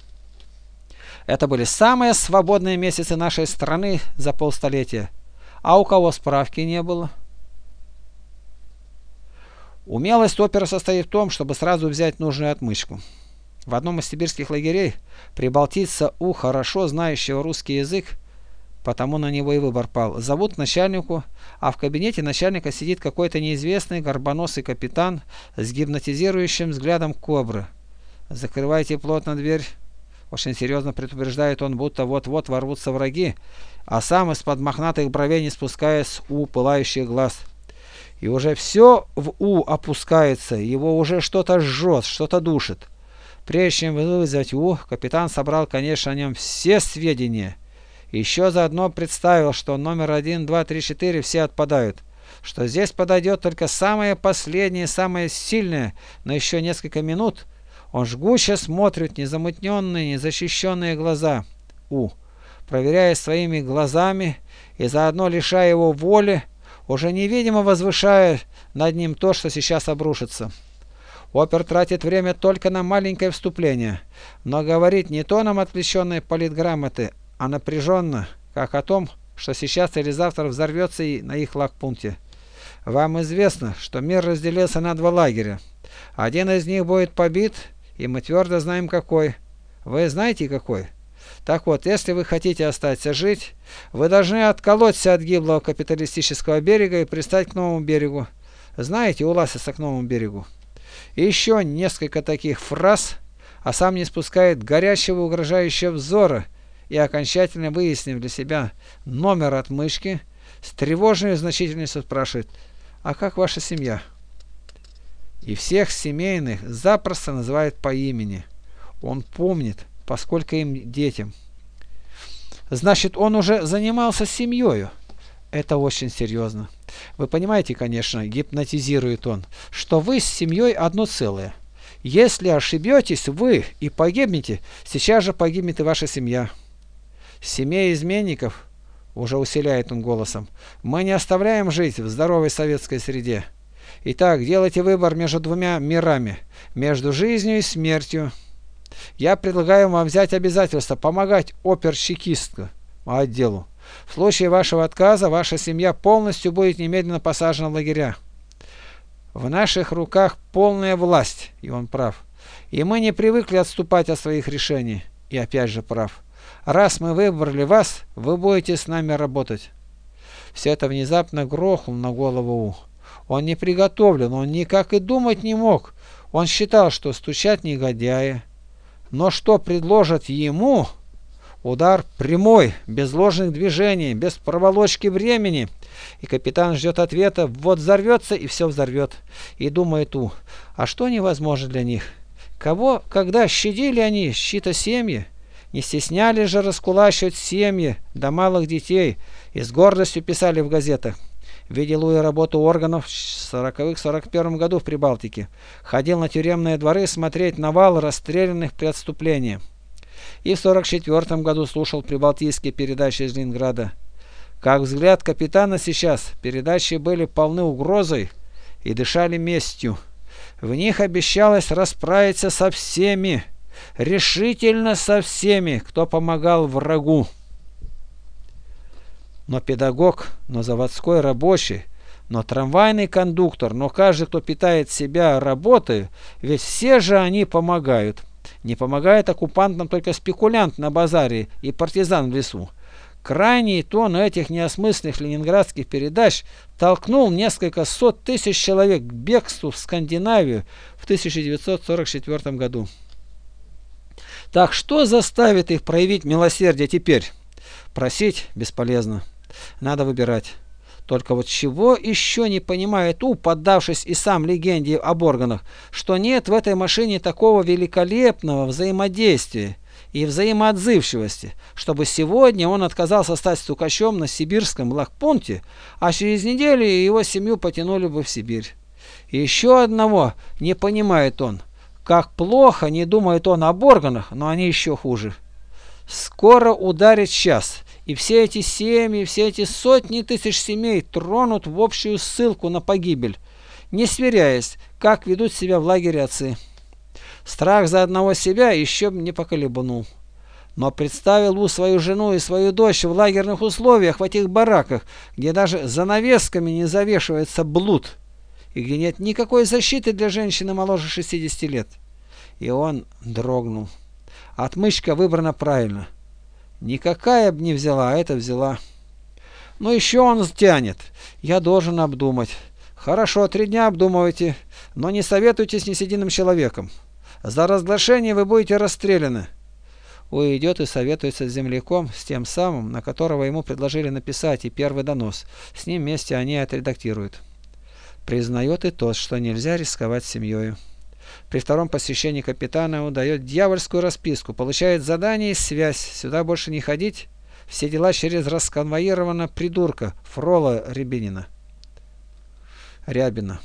Это были самые свободные месяцы нашей страны за полстолетия. А у кого справки не было? Умелость опера состоит в том, чтобы сразу взять нужную отмычку. В одном из сибирских лагерей прибалтийца У, хорошо знающего русский язык, потому на него и выбор пал, зовут начальнику, а в кабинете начальника сидит какой-то неизвестный горбоносый капитан с гипнотизирующим взглядом кобры. «Закрывайте плотно дверь», — очень серьезно предупреждает он, будто вот-вот ворвутся враги, а сам из-под мохнатых бровей не спуская с У пылающих глаз. И уже все в У опускается, его уже что-то жжет, что-то душит. Прежде чем вызвать У, капитан собрал, конечно, о нем все сведения. Еще заодно представил, что номер один, два, три, четыре все отпадают, что здесь подойдет только самое последнее, самое сильное, но еще несколько минут он жгуче смотрит в незамутненные, незащищенные глаза У, проверяя своими глазами и заодно лишая его воли, уже невидимо возвышая над ним то, что сейчас обрушится. Опер тратит время только на маленькое вступление, но говорит не тоном отвлеченной политграмоты, а напряженно, как о том, что сейчас или завтра взорвется и на их лагпункте. Вам известно, что мир разделился на два лагеря. Один из них будет побит, и мы твердо знаем какой. Вы знаете какой? Так вот, если вы хотите остаться жить, вы должны отколоться от гиблого капиталистического берега и пристать к новому берегу. Знаете, уласиться к новому берегу. И еще несколько таких фраз, а сам не спускает горячего угрожающего взора и, окончательно выяснив для себя номер отмычки, с тревожной значительностью спрашивает: «А как ваша семья?» И всех семейных запросто называет по имени. Он помнит, поскольку им детям. Значит, он уже занимался семьей. Это очень серьезно. Вы понимаете, конечно, гипнотизирует он, что вы с семьей одно целое. Если ошибетесь вы и погибнете, сейчас же погибнет и ваша семья. Семей изменников, уже усиляет он голосом, мы не оставляем жить в здоровой советской среде. Итак, делайте выбор между двумя мирами, между жизнью и смертью. Я предлагаю вам взять обязательство помогать оперчекистскому отделу. В случае вашего отказа ваша семья полностью будет немедленно посажена в лагеря. В наших руках полная власть, и он прав. И мы не привыкли отступать от своих решений, и опять же прав. Раз мы выбрали вас, вы будете с нами работать. Все это внезапно грохнуло на голову У. Он не приготовлен, он никак и думать не мог. Он считал, что стучат негодяи. Но что предложат ему? Удар прямой, без ложных движений, без проволочки времени. И капитан ждет ответа, вот взорвется и все взорвет. И думает У, а что невозможно для них? Кого, когда щадили они чьи-то семьи? Не стеснялись же раскулачивать семьи до малых детей и с гордостью писали в газетах. Видел Луи работу органов в сороковых-сорок первом году в Прибалтике. Ходил на тюремные дворы смотреть на вал расстрелянных при отступлении. И в сорок четвёртом году слушал прибалтийские передачи из Ленинграда. Как взгляд капитана сейчас, передачи были полны угрозой и дышали местью. В них обещалось расправиться со всеми, решительно со всеми, кто помогал врагу. Но педагог, но заводской рабочий, но трамвайный кондуктор, но каждый, кто питает себя работой, ведь все же они помогают. Не помогает оккупантам только спекулянт на базаре и партизан в лесу. Крайний тон этих неосмысленных ленинградских передач толкнул несколько сот тысяч человек к бегству в Скандинавию в тысяча девятьсот сорок четвёртом году. Так что заставит их проявить милосердие теперь? Просить бесполезно. Надо выбирать. Только вот чего еще не понимает У, поддавшись и сам легенде об органах, что нет в этой машине такого великолепного взаимодействия и взаимоотзывчивости, чтобы сегодня он отказался стать стукачом на сибирском лагпункте, а через неделю его семью потянули бы в Сибирь. И еще одного не понимает он, как плохо не думает он об органах, но они еще хуже. Скоро ударит час, и все эти семьи, все эти сотни тысяч семей тронут в общую ссылку на погибель, не сверяясь, как ведут себя в лагере отцы. Страх за одного себя еще не поколебанул. Но представил У свою жену и свою дочь в лагерных условиях, в этих бараках, где даже занавесками не завешивается блуд, и где нет никакой защиты для женщины моложе шестидесяти лет. И он дрогнул. Отмычка выбрана правильно. Никакая б не взяла, а это взяла. Но еще он тянет. Я должен обдумать. Хорошо, три дня обдумывайте, но не советуйтесь ни с единым человеком. За разглашение вы будете расстреляны. Уйдет и советуется с земляком, с тем самым, на которого ему предложили написать и первый донос. С ним вместе они отредактируют. Признает и тот, что нельзя рисковать семьей. При втором посещении капитана он дает дьявольскую расписку, получает задание и связь, сюда больше не ходить, все дела через расконвоированного придурка Фрола Рябинина. Рябина.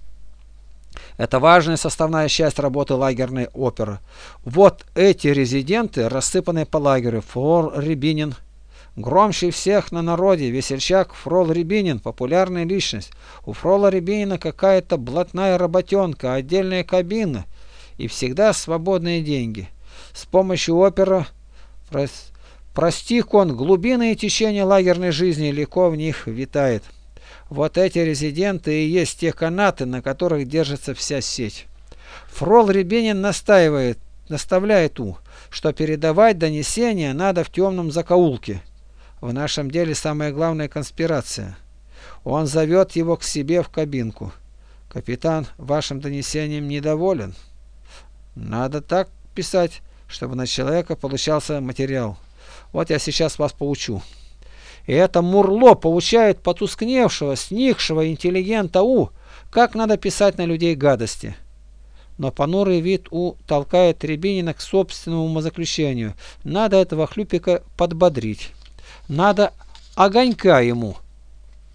Это важная составная часть работы лагерной оперы. Вот эти резиденты, рассыпанные по лагерю. Фрол Рябинин. Громче всех на народе, весельчак Фрол Рябинин, популярная личность. У Фрола Рябинина какая-то блатная работенка, отдельная кабина и всегда свободные деньги. С помощью оперы прос... простих он глубины и течения лагерной жизни легко в них витает. Вот эти резиденты и есть те канаты, на которых держится вся сеть. Фрол Рябинин настаивает, наставляет У, что передавать донесения надо в темном закоулке. В нашем деле самая главная конспирация. Он зовет его к себе в кабинку. Капитан вашим донесением недоволен. Надо так писать, чтобы на человека получался материал. Вот я сейчас вас поучу. И это мурло поучает потускневшего, сникшего интеллигента У, как надо писать на людей гадости. Но понурый вид У толкает Рябинина к собственному умозаключению. Надо этого хлюпика подбодрить. Надо огонька ему.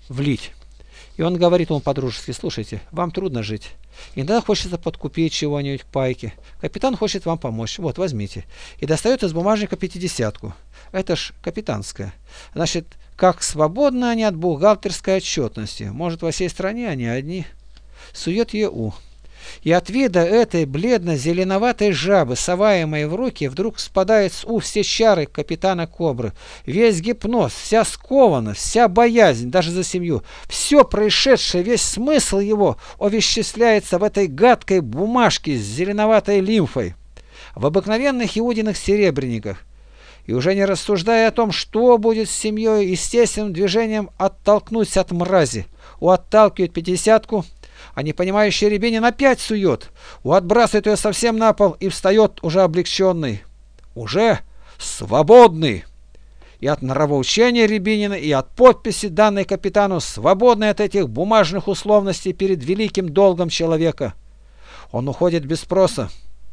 влить. И он говорит ему по-дружески: слушайте, вам трудно жить. Иногда хочется подкупить чего-нибудь в пайке. Капитан хочет вам помочь. Вот, возьмите. И достает из бумажника пятидесятку. Это ж капитанская. Значит, как свободны они от бухгалтерской отчетности. Может, во всей стране они одни. Сует ее У. И от вида этой бледно-зеленоватой жабы, соваемой в руки, вдруг спадает с У все чары капитана Кобры. Весь гипноз, вся скованность, вся боязнь, даже за семью, все происшедшее, весь смысл его овеществляется в этой гадкой бумажке с зеленоватой лимфой, в обыкновенных иудиных серебряниках. И уже не рассуждая о том, что будет с семьей, естественным движением оттолкнуться от мрази. У отталкивает пятидесятку, а непонимающий Рябинин опять сует. У отбрасывает ее совсем на пол и встает уже облегченный, уже свободный. И от нравоучения Рябинина, и от подписи, данной капитану, свободный от этих бумажных условностей перед великим долгом человека. Он уходит без спроса.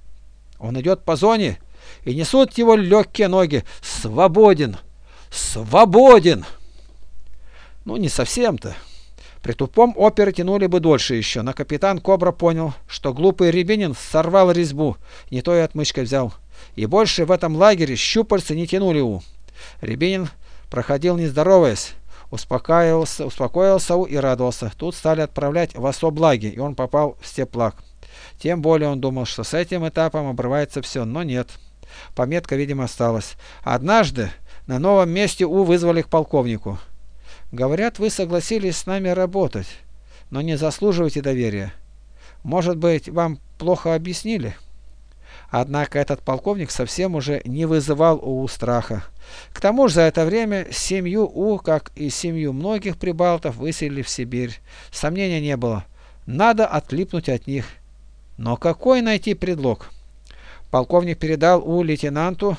Он идет по зоне, и несут его легкие ноги. Свободен! Свободен! Ну, не совсем-то. При тупом опере тянули бы дольше еще, но капитан Кобра понял, что глупый Рябинин сорвал резьбу, не то и отмычкой взял. И больше в этом лагере щупальцы не тянули У. Рябинин проходил не здороваясь, успокаивался, успокоился У и радовался. Тут стали отправлять в особлаги, и он попал в степлаг. Тем более он думал, что с этим этапом обрывается все, но нет. Пометка, видимо, осталась. Однажды на новом месте У вызвали к полковнику. Говорят, вы согласились с нами работать, но не заслуживаете доверия. Может быть, вам плохо объяснили? Однако этот полковник совсем уже не вызывал у страха. К тому же за это время семью У, как и семью многих прибалтов, выселили в Сибирь. Сомнения не было. Надо отлипнуть от них. Но какой найти предлог? Полковник передал У лейтенанту,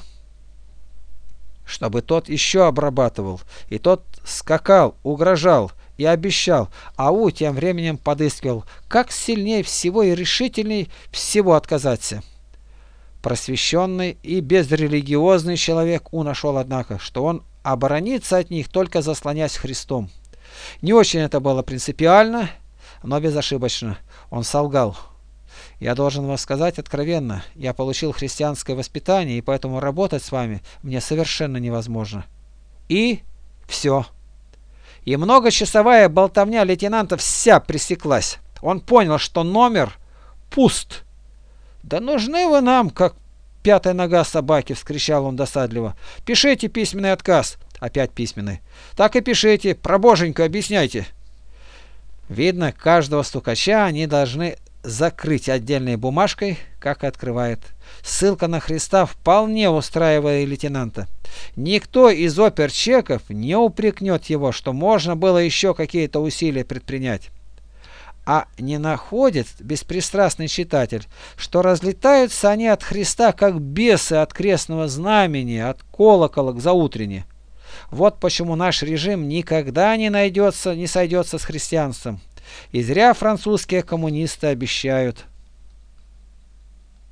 чтобы тот еще обрабатывал. И тот скакал, угрожал и обещал, а У тем временем подыскивал, как сильнее всего и решительней всего отказаться. Просвещенный и безрелигиозный человек У нашел, однако, что он оборонится от них, только заслонясь Христом. Не очень это было принципиально, но безошибочно. Он солгал. Я должен вам сказать откровенно, я получил христианское воспитание, и поэтому работать с вами мне совершенно невозможно. И все. И многочасовая болтовня лейтенанта вся пресеклась. Он понял, что номер пуст. «Да нужны вы нам, как пятая нога собаки!» — вскричал он досадливо. «Пишите письменный отказ». Опять письменный. «Так и пишите, про боженьку объясняйте». Видно, каждого стукача они должны закрыть отдельной бумажкой, как открывает. Ссылка на Христа вполне устраивает лейтенанта. Никто из оперчеков не упрекнет его, что можно было еще какие-то усилия предпринять. А не находит беспристрастный читатель, что разлетаются они от Христа, как бесы от крестного знамени, от колокола к заутрене. Вот почему наш режим никогда не найдется, не сойдется с христианством. И зря французские коммунисты обещают.